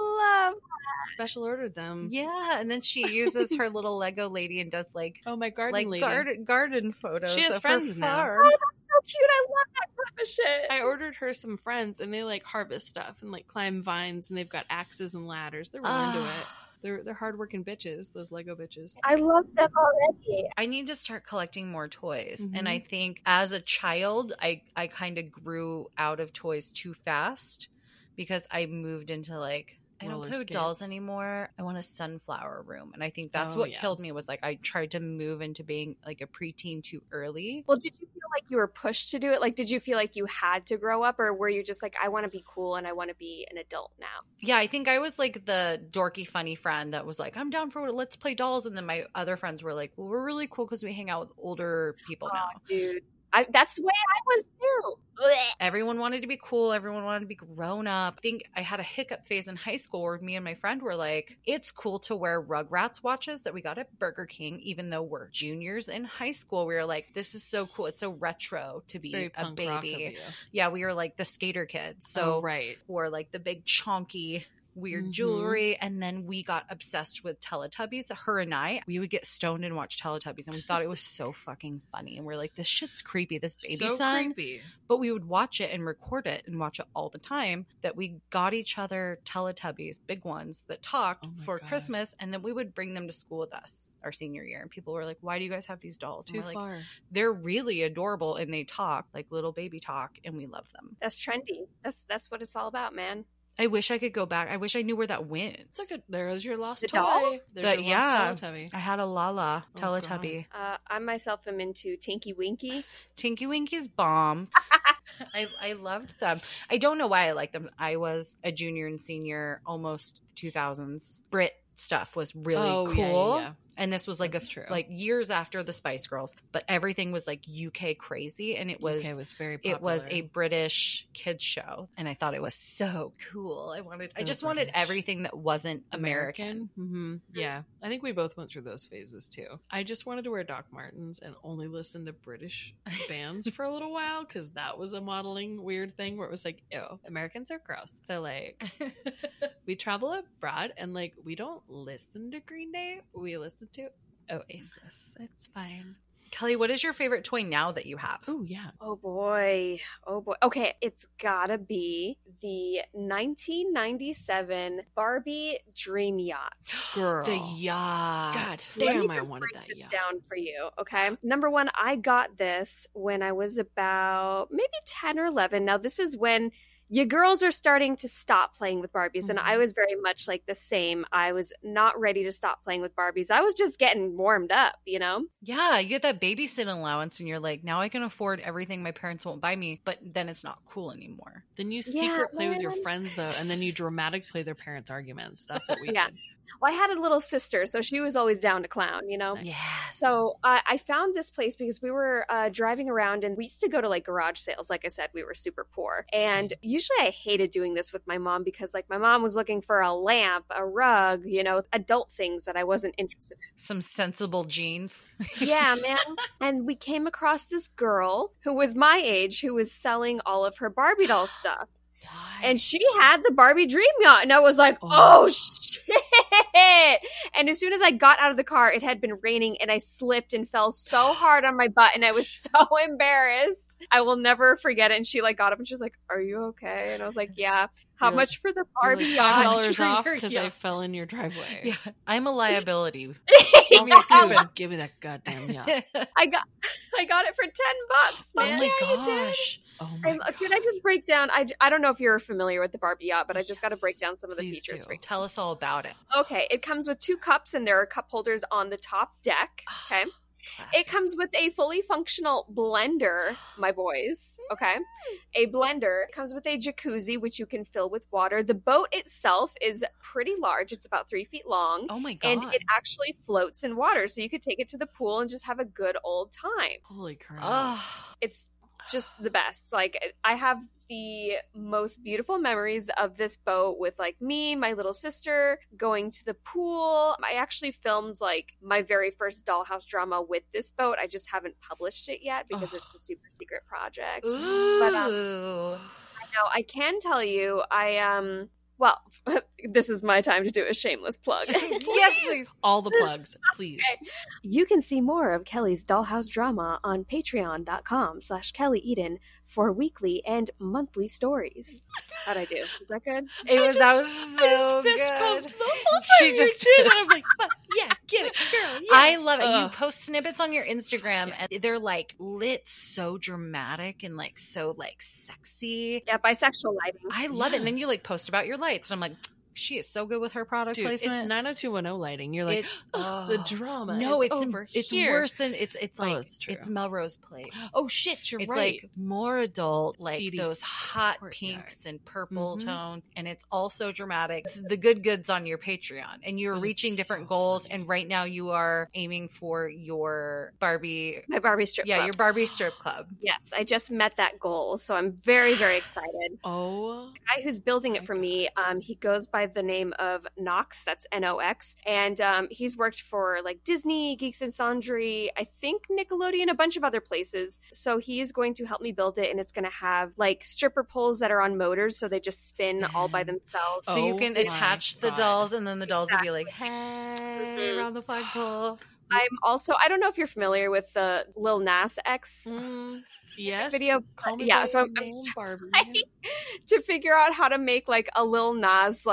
I love special ordered them. Yeah, and then she uses her little Lego lady and does like my garden lady. garden photos. She has friends now. Oh, that's so cute. I love that type of shit. I ordered her some friends, and they like harvest stuff and like climb vines, and they've got axes and ladders. They're really into it. They're hardworking bitches, those Lego bitches. I love them already. I need to start collecting more toys. Mm-hmm. And I think as a child, I kind of grew out of toys too fast because I moved into like, I don't play with dolls anymore. I want a sunflower room. And I think that's what killed me was like I tried to move into being like a preteen too early. Well, did you feel like you were pushed to do it? Like, did you feel like you had to grow up, or were you just like, I want to be cool and I want to be an adult now? Yeah, I think I was like the dorky, funny friend that was like, I'm down for it. Let's play dolls. And then my other friends were like, well, we're really cool because we hang out with older people now. Dude. That's the way I was too. Blech. Everyone wanted to be cool. Everyone wanted to be grown up. I think I had a hiccup phase in high school where me and my friend were like, it's cool to wear Rugrats watches that we got at Burger King, even though we're juniors in high school. We were like, this is so cool. It's so retro to be a baby. Yeah, we were like the skater kids. So wore like the big chonky weird jewelry, and then we got obsessed with Teletubbies. Her and we would get stoned and watch Teletubbies, and we thought it was so fucking funny, and we're like, this shit's creepy, this baby son. Creepy. But we would watch it and record it and watch it all the time. That we got each other Teletubbies, big ones that talked for Christmas, and then we would bring them to school with us our senior year, and people were like, why do you guys have these dolls? And we're like, they're really adorable and they talk like little baby talk, and we love them. That's trendy. That's what it's all about, man. I wish I could go back. I wish I knew where that went. It's like there's your lost toy. Doll? There's your lost Teletubby. I had a Lala Teletubby. I myself am into Tinky Winky. Tinky Winky's bomb. I loved them. I don't know why I like them. I was a junior and senior, almost 2000s. Brit stuff was really cool. Yeah. And this was like That's true. like years after the Spice Girls, but everything was like UK crazy, and it was very popular. it was a British kids show, and I thought it was so cool. I just wanted everything that wasn't American. Mm-hmm. Yeah, I think we both went through those phases too. I just wanted to wear Doc Martens and only listen to British bands for a little while because that was a modeling weird thing where it was like, ew, Americans are gross. So like, we travel abroad and like we don't listen to Green Day, we listen to Oasis. It's fine. Kelly, what is your favorite toy now that you have? Oh yeah. Oh boy. Okay, it's gotta be the 1997 Barbie Dream Yacht. Girl. The yacht. God Let me damn, I just wanted break that this yacht. down for you, okay? Number one, I got this when I was about maybe 10 or 11. Now, this is when you girls are starting to stop playing with Barbies, and I was very much like the same. I was not ready to stop playing with Barbies. I was just getting warmed up, you know? Yeah, you get that babysitting allowance, and you're like, now I can afford everything my parents won't buy me, but then it's not cool anymore. Then you Yeah, secret play with your man. friends though, and then you dramatic play their parents' arguments. That's what we Yeah. did. Well, I had a little sister, so she was always down to clown, you know? Yes. So I found this place because we were driving around, and we used to go to like garage sales. Like I said, we were super poor. And usually I hated doing this with my mom because like my mom was looking for a lamp, a rug, you know, adult things that I wasn't interested in. Some sensible jeans. Yeah, man. And we came across this girl who was my age who was selling all of her Barbie doll stuff. And she had the Barbie Dream Yacht. And I was like, oh shit. And as soon as I got out of the car, it had been raining and I slipped and fell so hard on my butt. And I was so embarrassed. I will never forget it. And she like got up and she was like, are you okay? And I was like, yeah. How You're much for the Barbie Like yacht? $5 off because Yeah. I fell in your driveway. Yeah, I'm a liability. I'll sue you. Give me that goddamn yacht. I got it for $10, Oh man. my Yeah, you did. gosh. Oh my And could I just break down? I don't know if you're familiar with the Barbie yacht, but I just got to break down some of the Please features do. for you. Tell us all about it. Okay, it comes with 2 cups, and there are cup holders on the top deck. Okay. It comes with a fully functional blender, my boys. Okay. A blender. It comes with a jacuzzi, which you can fill with water. The boat itself is pretty large. It's about 3 feet long. Oh my God. And it actually floats in water. So you could take it to the pool and just have a good old time. Holy crap. Oh, It's just the best. Like, I have the most beautiful memories of this boat with like me, my little sister, going to the pool. I actually filmed like my very first Dollhouse drama with this boat. I just haven't published it yet because it's a super secret project. ooh. But now I can tell you, well, this is my time to do a shameless plug. Yes, please. All the plugs, please. You can see more of Kelly's Dollhouse drama on patreon.com/Kelly Eden for weekly and monthly stories. How'd I do? Is that good? That was so Fist good. pumped the whole time She you just did, and I'm like, "Fuck, yeah, get it, girl. Yeah. I love it. You Ugh. post snippets on your Instagram and they're like lit so dramatic and like so like sexy. Yeah, bisexual lighting. I love it. And then you like post about your lights. And I'm like, she is so good with her product Dude, placement. it's 90210 lighting. You're like, It's- the drama. No, is it's over it's here. worse than it's like it's true. it's Melrose Place. Oh shit, you're It's right. like more adult, like Seedy those hot courtyard. pinks and purple Mhm. tones, and it's also dramatic. It's the good goods on your Patreon, and you're But it's reaching different so goals. funny. And right now, you are aiming for your Barbie, My Barbie strip club. your Barbie strip club. Yes, I just met that goal, so I'm very, very excited. Oh, The guy who's building it for me, he goes by the name of Nox. That's Nox, and he's worked for like Disney, Geeks and Sundry, I think Nickelodeon, a bunch of other places. So he is going to help me build it, and it's going to have like stripper poles that are on motors, so they just spin all by themselves. So you Oh can my attach the God. dolls, and then the dolls will be like, Exactly. "Hey, Mhm. around the flagpole." I'm also, I don't know if you're familiar with the Lil Nas X yes. video. Call me Yeah, by so your I'm name, Barbie. to figure out how to make like a Lil Nas like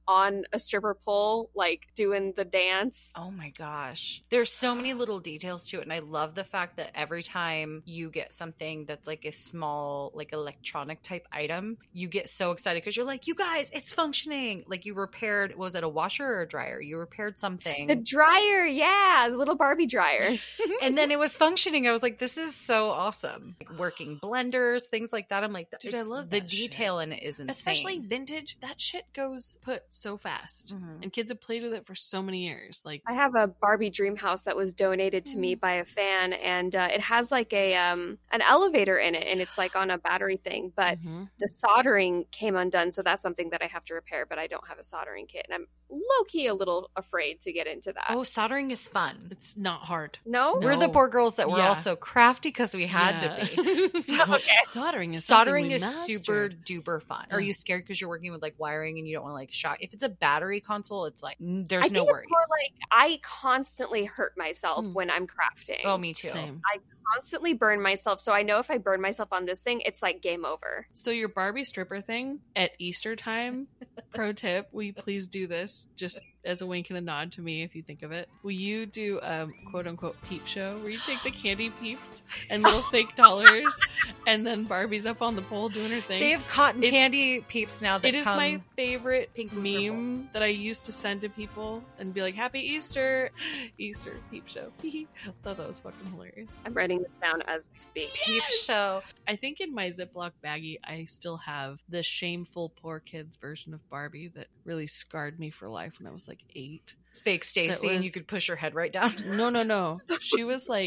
on a stripper pole, like doing the dance. Oh my gosh. There's so many little details to it. And I love the fact that every time you get something that's like a small, like electronic type item, you get so excited because you're like, you guys, it's functioning. Like you repaired, was it a washer or a dryer? You repaired something. The dryer, yeah, the little Barbie dryer. And then it was functioning. I was like, this is so awesome. Like working blenders, things like that. I'm like, Dude, I love the that detail in it is insane. Especially vintage. That shit goes put so fast. And kids have played with it for so many years. Like, I have a Barbie dream house that was donated to me by a fan, and it has like a an elevator in it, and it's like on a battery thing, but the soldering came undone, so that's something that I have to repair, but I don't have a soldering kit, and I'm low-key a little afraid to get into that. Oh, soldering is fun. it's not hard. No? We're the No. poor girls that were Yeah. also crafty because we had to be. So, soldering is Soldering something we is super mastered. duper fun. Yeah. Are you scared because you're working with like wiring and you don't want to like shock? If it's a battery console, it's like there's I no think worries. it's more like I constantly hurt myself when I'm crafting. Oh, me too. Same. I constantly burn myself, so I know if I burn myself on this thing, it's like game over. So your Barbie stripper thing at Easter time, pro tip, will you please do this just as a wink and a nod to me if you think of it? Will you do a quote unquote peep show where you take the candy peeps and little fake dollars and then Barbie's up on the pole doing her thing? They have cotton It's- candy peeps now that It is come my favorite pink and meme that I used to send to people and be like, Happy Easter! Easter peep show. I thought that was fucking hilarious. I'm writing this down as we speak. peep show. I think in my Ziploc baggie, I still have the shameful poor kids version of Barbie that really scarred me for life when I was like 8. Fake Stacy, and was- you could push her head right down. No. She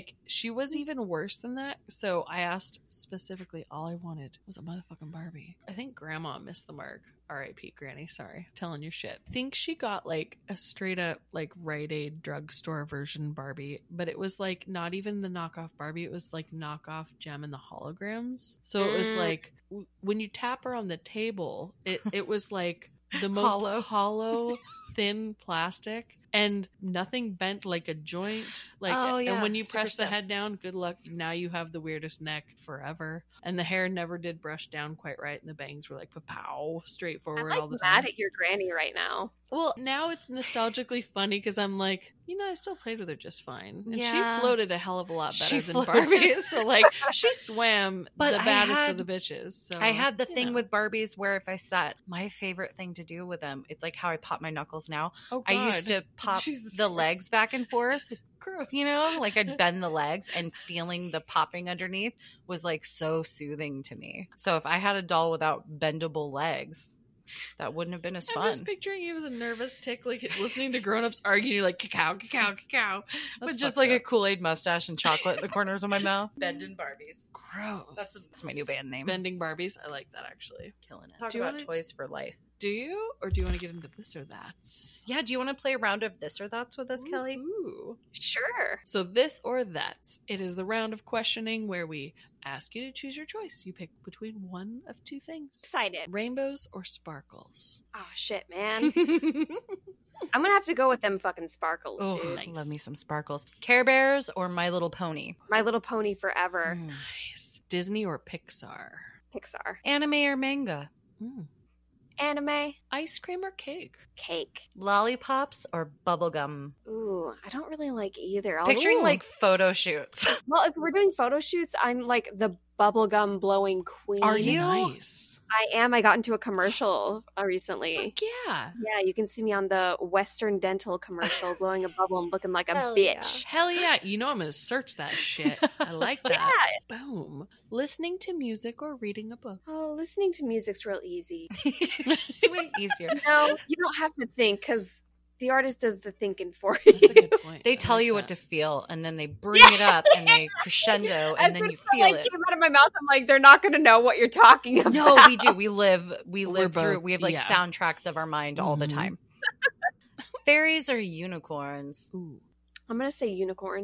was even worse than that. So I asked specifically, all I wanted was a motherfucking Barbie. I think grandma missed the mark. R.I.P. Granny. Sorry. Telling your shit. I think she got like a straight up like Rite Aid drugstore version Barbie, but it was like not even the knockoff Barbie. It was like knockoff Gem and the Holograms. So it was like when you tap her on the table, it was like the most hollow thin plastic and nothing bent like a joint. Like, Oh, yeah. and when you Super press the stiff. head down, good luck. Now you have the weirdest neck forever. And the hair never did brush down quite right, and the bangs were like pow straight I'm forward like all the mad time. at your granny right now. Well, now it's nostalgically funny because I'm like, I still played with her just fine, and Yeah. she floated a hell of a lot better She than floated. Barbie. So like, she swam But the I baddest had- of the bitches. So I had the you thing know. with Barbies where if I sat, my favorite thing to do with them, it's like how I pop my knuckles now. Oh, I used God. to pop Jesus the Christ. legs back and forth, Gross. like I'd bend the legs, and feeling the popping underneath was like so soothing to me. So if I had a doll without bendable legs, that wouldn't have been as I'm fun. just picturing you as a nervous tick, like listening to grown-ups argue. You're like, cacao, cacao, cacao. With That's just fucked like a up. Kool-Aid mustache and chocolate in the corners of my mouth. Bending Barbies. Gross. That's my new band name. Bending Barbies. I like that, actually. Killing it. Talk Do you about wanna- toys for life. Do you? Or do you want to get into this or that? Yeah, do you want to play a round of this or that's with us, Kelly? Ooh. Sure. So this or that. It is the round of questioning where we ask you to choose your choice. You pick between one of two things. Excited. Rainbows or sparkles? Oh, shit, man. I'm gonna have to go with them fucking sparkles, Oh, dude. nice. Love me some sparkles. Care Bears or My Little Pony? My Little Pony forever. Nice. Disney or Pixar? Pixar. Anime or manga? Mm. Anime. Ice cream or cake? Cake. Lollipops or bubblegum? Ooh, I don't really like either. Picturing Ooh. like photo shoots. Well, if we're doing photo shoots, I'm like the bubblegum blowing queen. Are you? Nice. I am. I got into a commercial recently. Fuck yeah. Yeah, you can see me on the Western Dental commercial blowing a bubble and looking like a Hell bitch. Hell yeah. You know I'm going to search that shit. I like that. Boom. Listening to music or reading a book? Oh, listening to music's real easy. It's way easier. No, you don't have to think because the artist does the thinking for you. That's a good point. They I tell like you what that. to feel, and then they bring it up, and they crescendo, and As then soon you as feel that, it. came out of my mouth, I'm like, they're not going to know what you're talking about. No, we do. We live We're through. both- We have like yeah. soundtracks of our mind all the Mhm. time. Fairies or unicorns? Ooh. I'm going to say unicorns.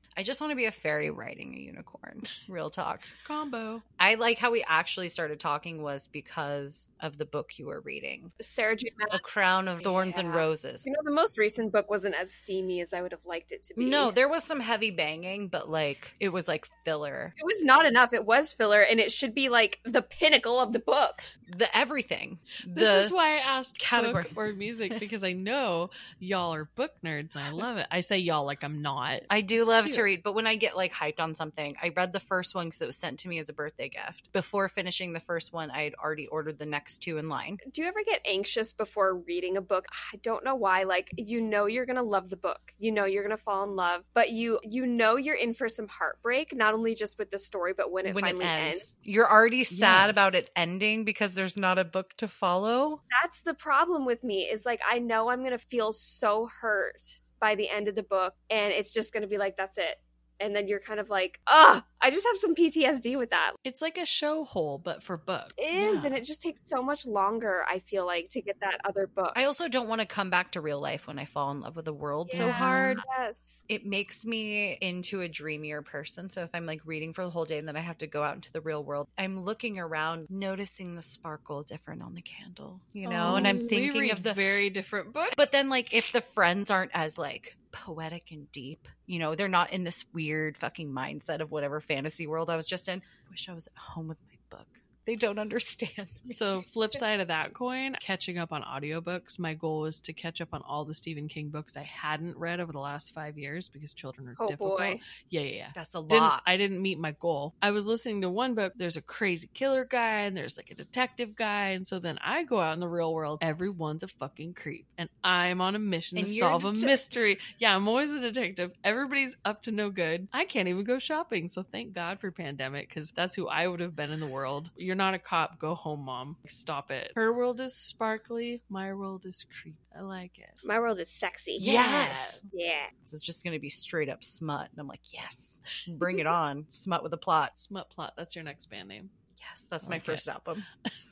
I just want to be a fairy riding a unicorn. Real talk. Combo. I like how we actually started talking was because of the book you were reading. Sarah J. Maas. A Crown of Thorns and Roses. You know, the most recent book wasn't as steamy as I would have liked it to be. No, there was some heavy banging, but like it was like filler. It was not enough. It was filler, and it should be like the pinnacle of the book. The everything. This is why I asked category. book or music, because I know y'all are book nerds and I love it. I say y'all like I'm not. I do It's love cute. to read, but when I get like hyped on something, I read the first one because it was sent to me as a birthday gift. Before finishing the first one, I had already ordered the next two in line. Do you ever get anxious before reading a book? I don't know why. Like, you know you're going to love the book. You know you're going to fall in love, but you know you're in for some heartbreak, not only just with the story, but when it finally ends. You're already sad Yes. about it ending because there's not a book to follow. That's the problem with me, is like, I know I'm going to feel so hurt by the end of the book, and it's just going to be like, that's it. And then you're kind of like, I just have some PTSD with that. It's like a show hole, but for books. It is, and it just takes so much longer, I feel like, to get that other book. I also don't want to come back to real life when I fall in love with the world so Yeah. hard. Yes. It makes me into a dreamier person. So if I'm like reading for the whole day and then I have to go out into the real world, I'm looking around, noticing the sparkle different on the candle, you know, and I'm We thinking read of the very different books. But then, like, if the friends aren't as, like, poetic and deep, you know, they're not in this weird fucking mindset of whatever fantasy world I was just in. I wish I was at home with my book. They don't understand me. So flip side of that coin, catching up on audiobooks. My goal was to catch up on all the Stephen King books I hadn't read over the last 5 years because children are difficult. Boy. Yeah. That's a lot. I didn't meet my goal. I was listening to one book. There's a crazy killer guy and there's like a detective guy. And so then I go out in the real world. Everyone's a fucking creep. And I'm on a mission And to you're a solve a mystery. Yeah, I'm always a detective. Everybody's up to no good. I can't even go shopping. So thank God for pandemic, because that's who I would have been in the world. You're not a cop. Go home, mom. Stop it. Her world is sparkly. My world is creepy. I like it. My world is sexy. Yes. Yeah. It's just going to be straight up smut. And I'm like, yes, bring it on. Smut with a plot. Smut Plot. That's your next band name. Yes, that's I my like first it. album.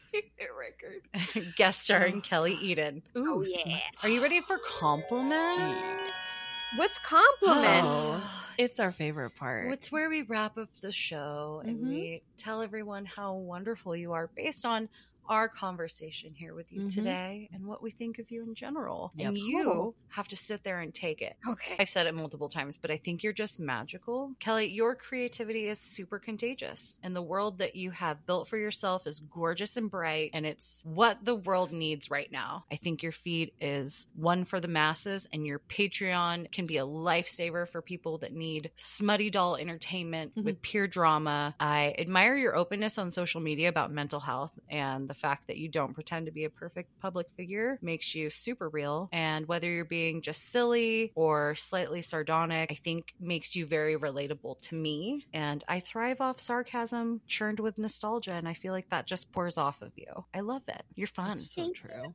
Record. Guest starring Kelly Eden. Oh, Smut- yeah. Are you ready for compliments? What's compliments? Oh, it's our favorite part. It's where we wrap up the show and Mhm. we tell everyone how wonderful you are based on our conversation here with you Mhm. today and what we think of you in general. Yep. And you Cool. have to sit there and take it. Okay. I've said it multiple times, but I think you're just magical. Kelly, your creativity is super contagious. And the world that you have built for yourself is gorgeous and bright, and it's what the world needs right now. I think your feed is one for the masses, and your Patreon can be a lifesaver for people that need smutty doll entertainment with pure drama. I admire your openness on social media about mental health, and the fact that you don't pretend to be a perfect public figure makes you super real. And whether you're being just silly or slightly sardonic, I think makes you very relatable to me. And I thrive off sarcasm churned with nostalgia, and I feel like that just pours off of you. I love it. You're fun. That's so true.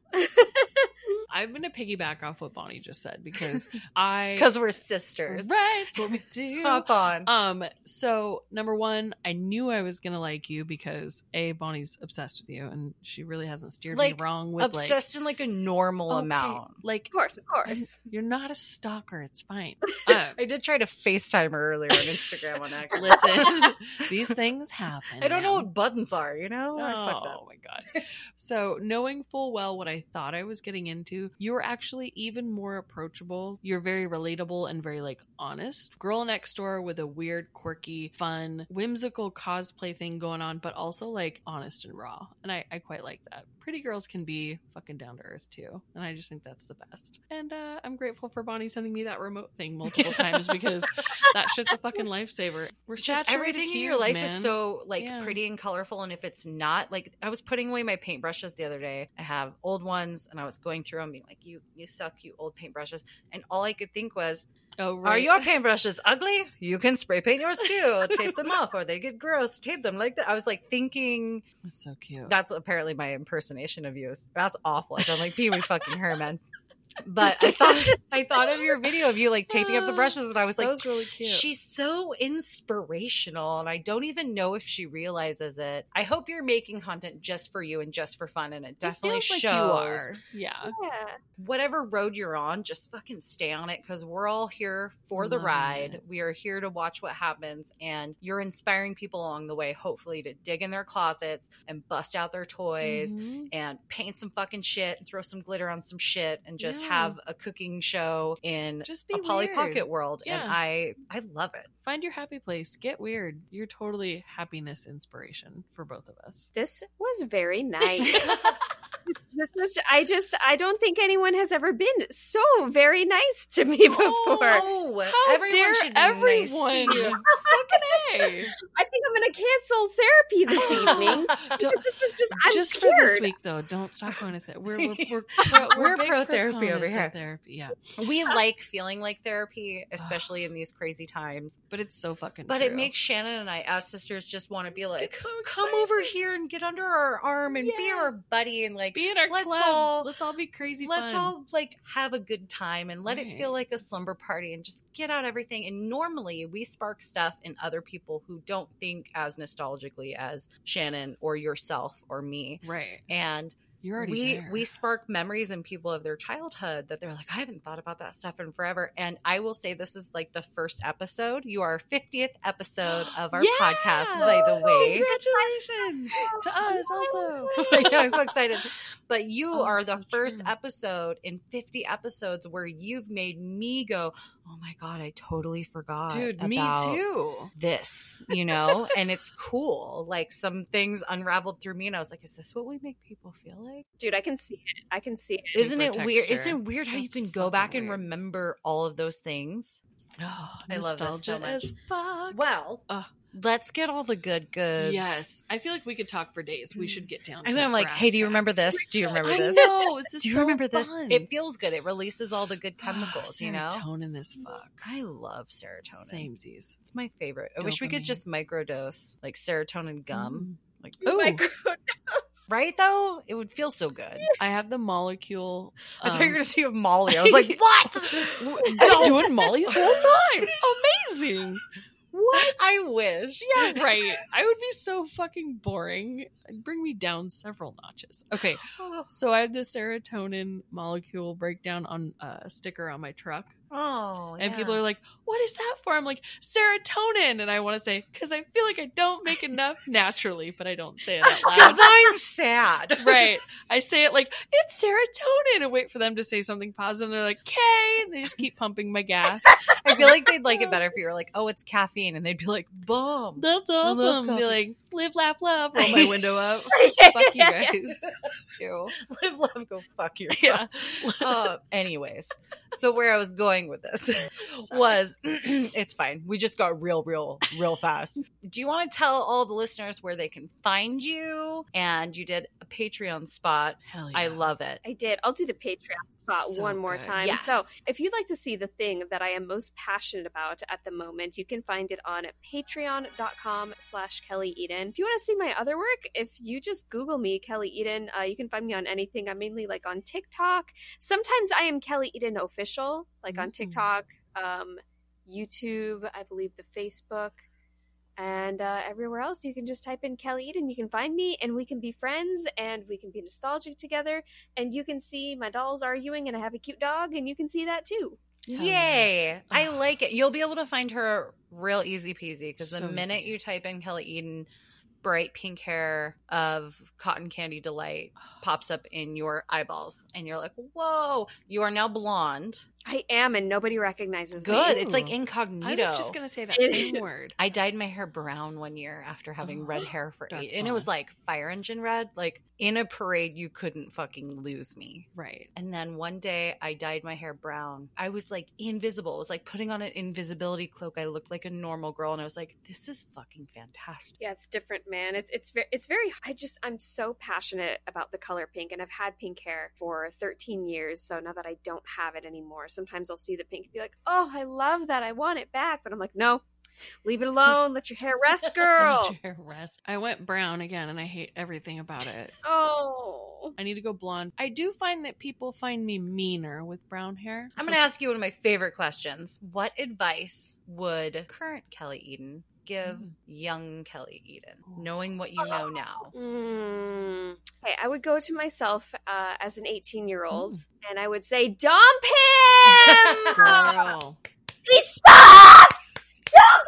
I'm going to piggyback off what Bonnie just said because Because we're sisters. Right, it's what we do. Hop on. So number one, I knew I was gonna like you because Bonnie's obsessed with you, and she really hasn't steered me wrong with obsessed in like a normal amount. Like, Of course. you're not a stalker. It's fine. I did try to FaceTime her earlier on Instagram on accident. Listen, these things happen. I don't know man. what buttons are, you know? I fucked up. Oh my god. So knowing full well what I thought I was getting into, you're actually even more approachable. You're very relatable and very like honest. Girl next door with a weird, quirky, fun, whimsical cosplay thing going on, but also like honest and raw. And I quite like that. Pretty girls can be fucking down to earth too. And I just think that's the best. And I'm grateful for Bonnie sending me that remote thing multiple times because that shit's a fucking lifesaver. We're Just saturated everything in your hues, life man. is so like Yeah. pretty and colorful, and if it's not, like I was putting away my paintbrushes the other day. I have old ones and I was going through them being like, you suck, you old paintbrushes, and all I could think was, Oh, right. are your paintbrushes ugly? You can spray paint yours too. Tape them off or they get gross. Tape them like that. I was like thinking, That's so cute. that's apparently my impersonation of you. That's awful. I sound like Pee Wee fucking Herman. But I thought of your video of you like taping up the brushes, and I was like, that was really cute. she's so inspirational, and I don't even know if she realizes it. I hope you're making content just for you and just for fun, and it definitely feels shows. like you are. Yeah. Yeah. Whatever road you're on, just fucking stay on it, because we're all here for the Love ride. it. We are here to watch what happens, and you're inspiring people along the way, hopefully, to dig in their closets and bust out their toys Mhm. and paint some fucking shit and throw some glitter on some shit and just Yeah. have a cooking show in Just be a Polly weird. Pocket world. Yeah. And I love it. Find your happy place. Get weird. You're totally happiness inspiration for both of us. This was very nice. This was I don't think anyone has ever been so very nice to me before. Oh, How everyone dare should be everyone? nice to you. Fucking A. I think I'm going to cancel therapy this evening. Don't- This was I'm just scared. for this week, though. Don't stop going to therapy. We're We're big pro therapy over proponents of here. Therapy, yeah, We like feeling like therapy, especially in these crazy times. but it's so fucking. But true. it makes Shannon and I, as sisters, just want to be like, Get so come excited. over here and get under our arm and be Yeah. our buddy and like, be in our let's club. all- Let's all be crazy. let's fun. all like have a good time and let it Right. feel like a slumber party and just get out everything. And normally we spark stuff in other people who don't think as nostalgically as Shannon or yourself or me. right. And You're already there. we spark memories in people of their childhood that they're like, I haven't thought about that stuff in forever. And I will say this is like the first episode. You are our 50th episode of our Yeah! podcast, by the way. Congratulations to us also. Yeah, I'm so excited. But you Oh, are the so first true. episode in 50 episodes where you've made me go, oh my God, I totally forgot. Dude, me about too. This, you know, and it's cool. Like some things unraveled through me, and I was like, is this what we make people feel like? Dude, I can see it. I can see it. Isn't it Paper weird? texture. Isn't it weird how you It's can go fucking back and weird. remember all of those things? Oh, I love this so nostalgia much. as fuck. Well, Ugh. let's get all the good goods. Yes, I feel like we could talk for days. We should get down. And to then I'm like, brass hey, do you tacks. remember this? Do you remember I this? know. It's just Do you so remember this? fun. It feels good. It releases all the good chemicals, you know? Serotonin as fuck. I love serotonin. Samesies. It's my favorite. I wish we could Dopamine. just microdose like serotonin gum. Like, Ooh. Ooh. right though? It would feel so good. I have the molecule. I thought you were going to see a Molly. I was like, what? I'm doing Molly's whole time. Amazing. What? I wish. Yeah, right. I would be so fucking boring. It'd bring me down several notches. Okay, so I have the serotonin molecule breakdown on a sticker on my truck. Oh, And people are like, what is that for? I'm like, serotonin. And I want to say, because I feel like I don't make enough naturally, but I don't say it out because loud. I'm sad. Right. I say it like, it's serotonin, and wait for them to say something positive. And they're like, okay. And they just keep pumping my gas. I feel like they'd like it better if you were like, oh, it's caffeine. And they'd be like, bomb. That's love awesome. Be coffee. like, live, laugh, love. Roll my window up. Fuck you guys. Ew. Live, love, go fuck yourself. Yeah. Anyways, so where I was going with this was it's fine. We just got real fast. Do you want to tell all the listeners where they can find you? And you did a Patreon spot. Hell yeah. I love it. I did. I'll do the Patreon spot So one more good. time. Yes. So, if you'd like to see the thing that I am most passionate about at the moment, you can find it on patreon.com/Kelly Eden. If you want to see my other work, if you just Google me, Kelly Eden, you can find me on anything. I'm mainly like on TikTok. Sometimes I am Kelly Eden official, like on TikTok, YouTube, I believe the Facebook. And everywhere else, you can just type in Kelly Eden. You can find me, and we can be friends, and we can be nostalgic together. And you can see my dolls arguing, and I have a cute dog, and you can see that too. Hell Yay. yes. I like it. You'll be able to find her real easy peasy because the So minute easy. you type in Kelly Eden, bright pink hair of cotton candy delight pops up in your eyeballs. And you're like, whoa, you are now blonde. I am, and nobody recognizes Good. me. It's like Ooh. incognito. I was just going to say that same word. I dyed my hair brown one year after having red hair for Dark 8. And it was brown. like fire engine red. Like in a parade, you couldn't fucking lose me. Right. And then one day I dyed my hair brown. I was like invisible. It was like putting on an invisibility cloak. I looked like a normal girl. And I was like, this is fucking fantastic. Yeah, it's different, man. It's very. I'm so passionate about the color pink, and I've had pink hair for 13 years. So now that I don't have it anymore, sometimes I'll see the pink and be like, "Oh, I love that. I want it back." But I'm like, no, Leave it alone. Let your hair rest, girl. Let your hair rest. I went brown again, and I hate everything about it. Oh. I need to go blonde. I do find that people find me meaner with brown hair. I'm going to ask you one of my favorite questions. What advice would current Kelly Eden give young Kelly Eden, knowing what you know now? Okay, I would go to myself as an 18-year-old, and I would say, dump him! Girl. He sucks! Dump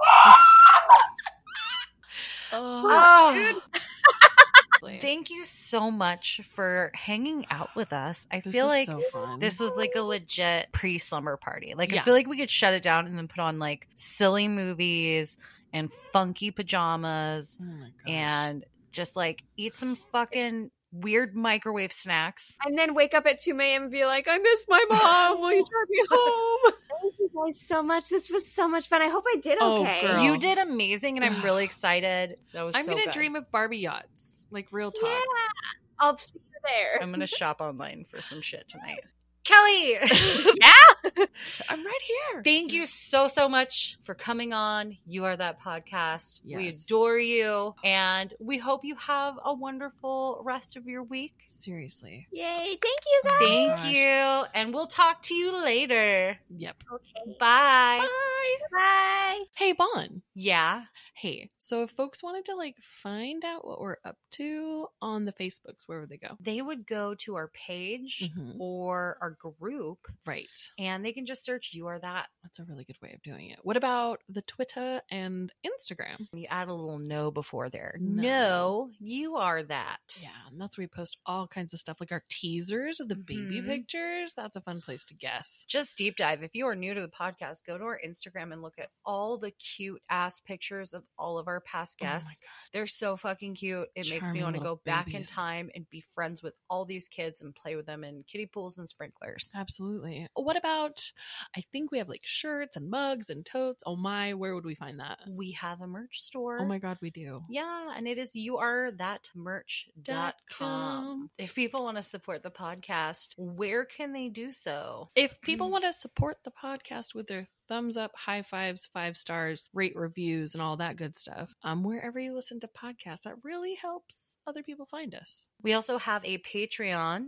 him! Oh. Thank you so much for hanging out with us. I feel like so fun. This was like a legit pre-slumber party. Like, Yeah. I feel like we could shut it down and then put on like silly movies and funky pajamas and just like eat some fucking weird microwave snacks. And then wake up at 2 a.m. and be like, I miss my mom. Will you drive me home? Thank you guys so much. This was so much fun. I hope I did okay. Girl. You did amazing, and I'm really excited. That was I'm so gonna good. dream of Barbie yachts. Like, real talk. Yeah. I'll see you there. I'm gonna shop online for some shit tonight. Kelly! Yeah? I'm right here. Thank you so much for coming on You Are That Podcast. Yes. We adore you, and we hope you have a wonderful rest of your week. Seriously. Yay. Thank you guys. Thank gosh. you, and we'll talk to you later. Yep. Okay. Bye. Bye. Bye. Hey, Bon. Yeah. Hey, so if folks wanted to like find out what we're up to on the Facebooks, where would they go? They would go to our page or our group, Right. and they can just search You Are That. That's a really good way of doing it. What about the Twitter and Instagram? You add a little no before there. No. No, you are that. Yeah, and that's where we post all kinds of stuff, like our teasers of the baby pictures. That's a fun place to guess. Just deep dive. If you are new to the podcast, go to our Instagram and look at all the cute ass pictures of all of our past guests. Oh my God. They're so fucking cute. It makes me Charming want to go little back in babies. time and be friends with all these kids and play with them in kiddie pools and sprinklers. Absolutely. What about, I think we have like shirts and mugs and totes. Oh my, where would we find that? We have a merch store. Oh my God, we do. Yeah, and it is youarethatmerch.com. If people want to support the podcast, where can they do so? If people want to support the podcast with their thumbs up, high fives, 5 stars, rate reviews, and all that good stuff, wherever you listen to podcasts, that really helps other people find us. We also have a Patreon,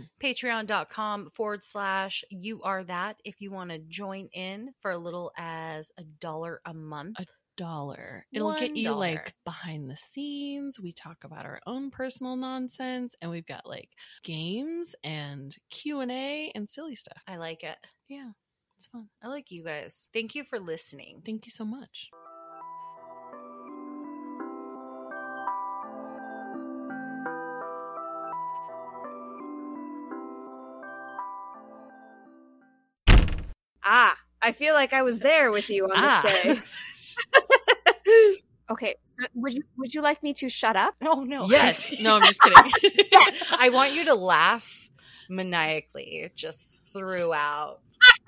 patreon.com/youarethat if you want to join in for as little as $1 a month. $1. It'll get you $1. like behind the scenes. We talk about our own personal nonsense, and we've got like games and Q&A and silly stuff. I like it. Yeah, it's fun. I like you guys. Thank you for listening. Thank you so much. I feel like I was there with you on this day. Okay, so would you like me to shut up? Oh, no. Yes. No, I'm just kidding. I want you to laugh maniacally just throughout.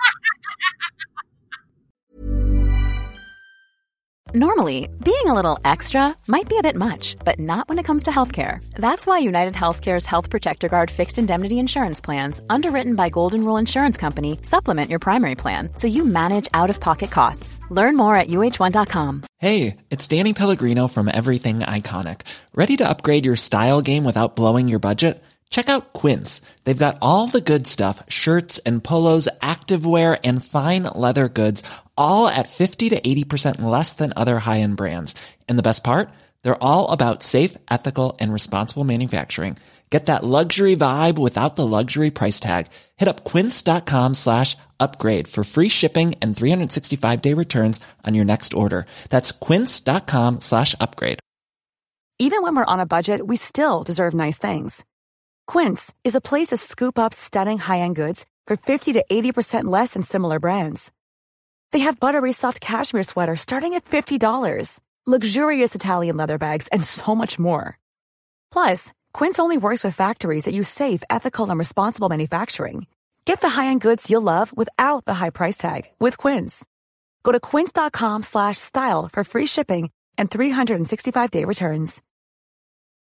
Normally, being a little extra might be a bit much, but not when it comes to healthcare. That's why United Healthcare's Health Protector Guard fixed indemnity insurance plans, underwritten by Golden Rule Insurance Company, supplement your primary plan so you manage out-of-pocket costs. Learn more at UH1.com. Hey, it's Danny Pellegrino from Everything Iconic. Ready to upgrade your style game without blowing your budget? Check out Quince. They've got all the good stuff, shirts and polos, activewear, and fine leather goods, all at 50 to 80% less than other high-end brands. And the best part? They're all about safe, ethical, and responsible manufacturing. Get that luxury vibe without the luxury price tag. Hit up quince.com/upgrade for free shipping and 365-day returns on your next order. That's quince.com/upgrade. Even when we're on a budget, we still deserve nice things. Quince is a place to scoop up stunning high-end goods for 50 to 80% less than similar brands. They have buttery soft cashmere sweaters starting at $50, luxurious Italian leather bags, and so much more. Plus, Quince only works with factories that use safe, ethical, and responsible manufacturing. Get the high-end goods you'll love without the high price tag with Quince. Go to quince.com/style for free shipping and 365-day returns.